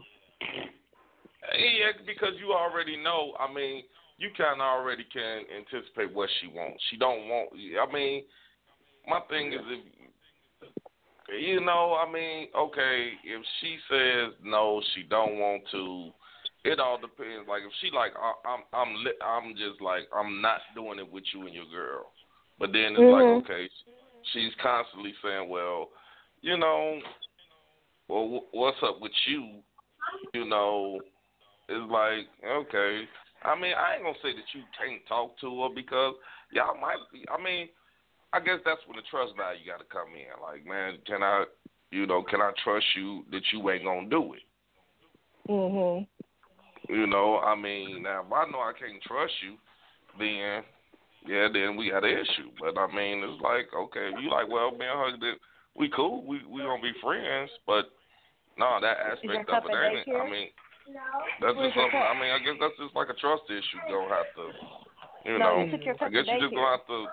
Yeah, because you already know. I mean, you kind of already can anticipate what she wants. She don't want. I mean, my thing is if you know. I mean, okay, if she says no, she don't want to. It all depends. Like if she like, I, I'm, I'm, li- I'm just like, I'm not doing it with you and your girl. But then it's Mm-hmm. like, okay, she's constantly saying, well, you know, well, w- what's up with you? You know, it's like, okay. I mean, I ain't gonna say that you can't talk to her because y'all might be. I mean, I guess that's when the trust value got to come in. Like, man, can I, you know, can I trust you that you ain't gonna do it? Mhm. You know, I mean, now if I know I can't trust you, then yeah, then we got an issue. But I mean, it's like, okay, you like, well, man, Hug, that we cool, we we gonna be friends, but no, that aspect of it ain't it. I mean, that's just something. I mean, I guess that's just like a trust issue. Gonna have to, you No, know, you took your I guess you just gonna have to.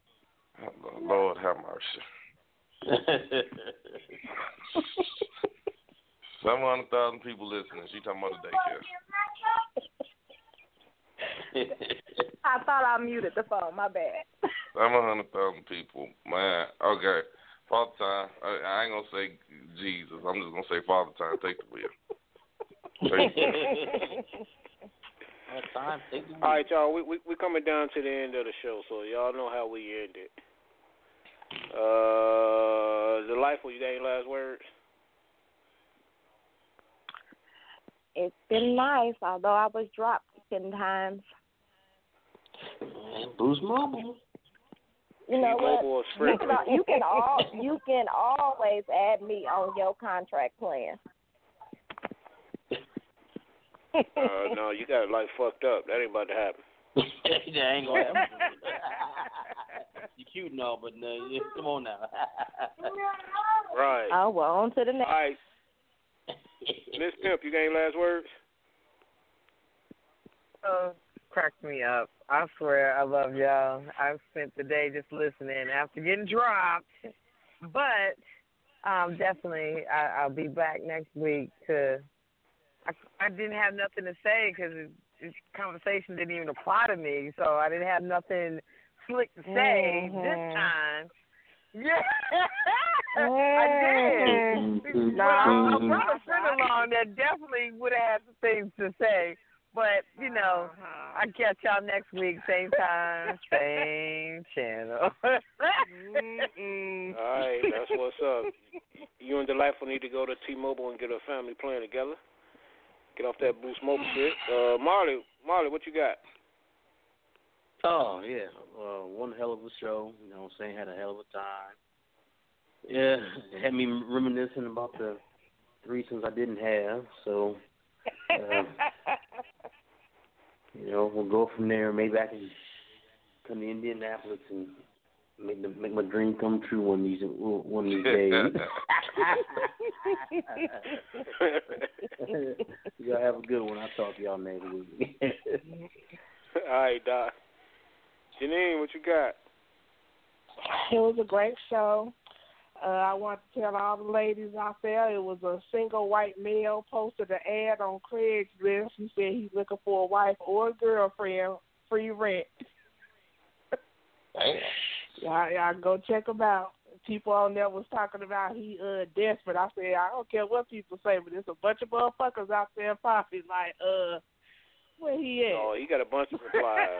Lord have mercy. seven hundred thousand people listening. She talking about the daycare. I thought I muted the phone. My bad. seven hundred thousand people. Man, okay. Father Time. I, I ain't going to say Jesus. I'm just going to say Father Time. Take the wheel. Take the wheel. Time, take the wheel. All right, y'all. We, we, we coming down to the end of the show, so y'all know how we end it. Uh, the life, you got any last words? It's been nice, although I was dropped ten times. Man, Boost Mobile. You know T-Mobile what? or You can, you can all you can always add me on your contract plan. Uh, no, you got it like fucked up. That ain't about to happen. That ain't gonna happen. You cute and all, but no, yeah, come on now. Right. Oh well, on to the next. All right. Miss Pimp, you got any last words? Uh, cracked me up. I swear I love y'all. I've spent the day just listening after getting dropped. But um, definitely I, I'll be back next week to I, I didn't have nothing to say because this conversation didn't even apply to me, so I didn't have nothing slick to say mm-hmm. this time. Yeah, I did. Mm-hmm. Well, I, I brought a friend along that definitely would have had some things to say. But, you know, I'll catch y'all next week, same time, same channel. All right, that's what's up. You and Delightful need to go to T-Mobile and get a family plan together. Get off that Boost Mobile shit. Uh, Marley, Marley, what you got? Oh, yeah. Uh, one hell of a show. You know what I'm saying? Had a hell of a time. Yeah, it had me reminiscing about the threesomes I didn't have. So, uh, you know, we'll go from there. Maybe I can come to Indianapolis and make the, make my dream come true one of these one of these days. Y'all have a good one. I'll talk to y'all next week. All right, Doc. Janine, what you got? It was a great show. Uh, I want to tell all the ladies out there it was a single white male posted an ad on Craigslist. He said he's looking for a wife or a girlfriend, free rent. Damn. Y'all, y'all go check him out. People on there was talking about he uh desperate. I said, I don't care what people say, but there's a bunch of motherfuckers out there popping like, uh, where he at? Oh, he got a bunch of replies.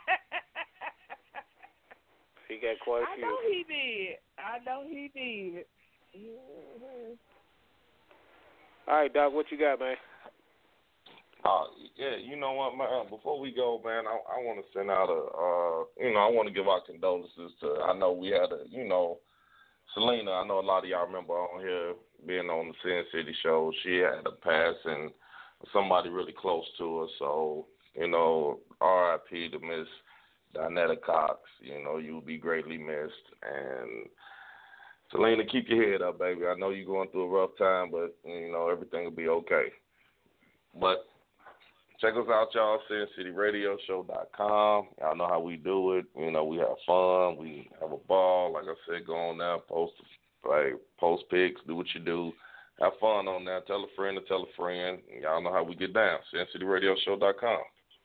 He got quite a I few. know he did. I know he did. Mm-hmm. All right, Doc, what you got, man? Uh, yeah, you know what, man? Before we go, man, I, I want to send out a, uh, you know, I want to give our condolences to, I know we had a, you know, Selena, I know a lot of y'all remember on here being on the Sin City show. She had a passing, somebody really close to her. So, you know, R I P to Miss Donetta Cox. You know, you'll be greatly missed. And Selena, keep your head up, baby. I know you're going through a rough time, but, you know, everything will be okay. But check us out, y'all, sin city radio show dot com. Y'all know how we do it. You know, we have fun. We have a ball. Like I said, go on there, post, like, post pics, do what you do. Have fun on there. Tell a friend to tell a friend. Y'all know how we get down, sin city radio show dot com.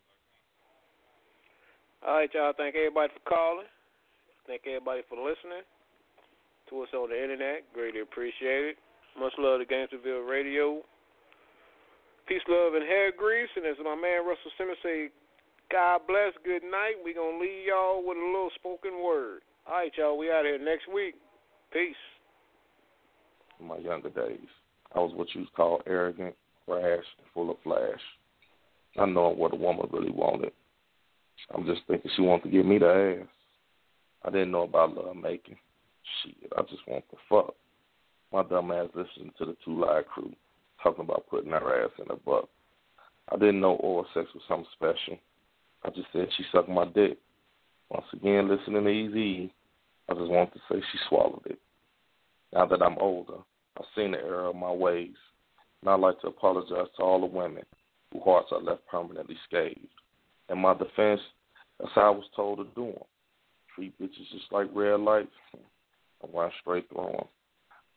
All right, y'all. Thank everybody for calling. Thank everybody for listening to us on the internet. Greatly appreciated. Much love to Gangsterville Radio. Peace, love, and hair grease. And as my man Russell Simmons say, God bless, good night. We're going to leave y'all with a little spoken word. All right, y'all. We out here next week. Peace. In my younger days, I was what you call arrogant, rash, and full of flash. I know what a woman really wanted. I'm just thinking she wanted to give me the ass. I didn't know about love making. Shit, I just want the fuck. My dumb ass listened to the Two Live Crew talking about putting her ass in a buck. I didn't know oral sex was something special. I just said she sucked my dick. Once again, listening to Eazy-E, I just wanted to say she swallowed it. Now that I'm older, I've seen the error of my ways, and I'd like to apologize to all the women whose hearts are left permanently scathed. In my defense, that's how I was told to do them. Treat bitches just like red lights and run straight through them.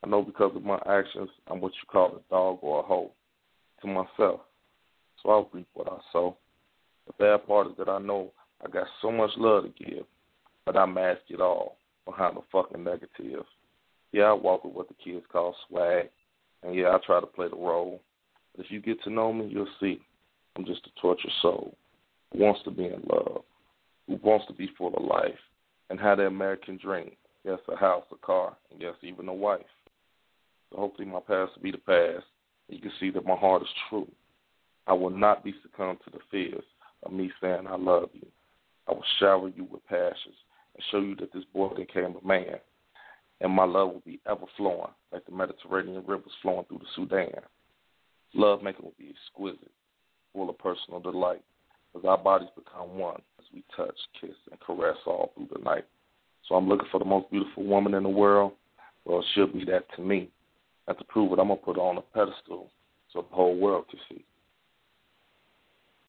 I know because of my actions, I'm what you call a dog or a hoe to myself. So I'll reap what I sow. The bad part is that I know I got so much love to give, but I mask it all behind the fucking negative. Yeah, I walk with what the kids call swag, and yeah, I try to play the role. But if you get to know me, you'll see I'm just a tortured soul who wants to be in love, who wants to be full of life, and have the American dream. Yes, a house, a car, and yes, even a wife. So hopefully my past will be the past, and you can see that my heart is true. I will not be succumbed to the fears of me saying I love you. I will shower you with passions and show you that this boy became a man, and my love will be ever flowing like the Mediterranean rivers flowing through the Sudan. Love making will be exquisite, full of personal delight, as our bodies become one as we touch, kiss, and caress all through the night. So I'm looking for the most beautiful woman in the world. Well, it should be that to me. And to prove it, I'm going to put her on a pedestal so the whole world can see.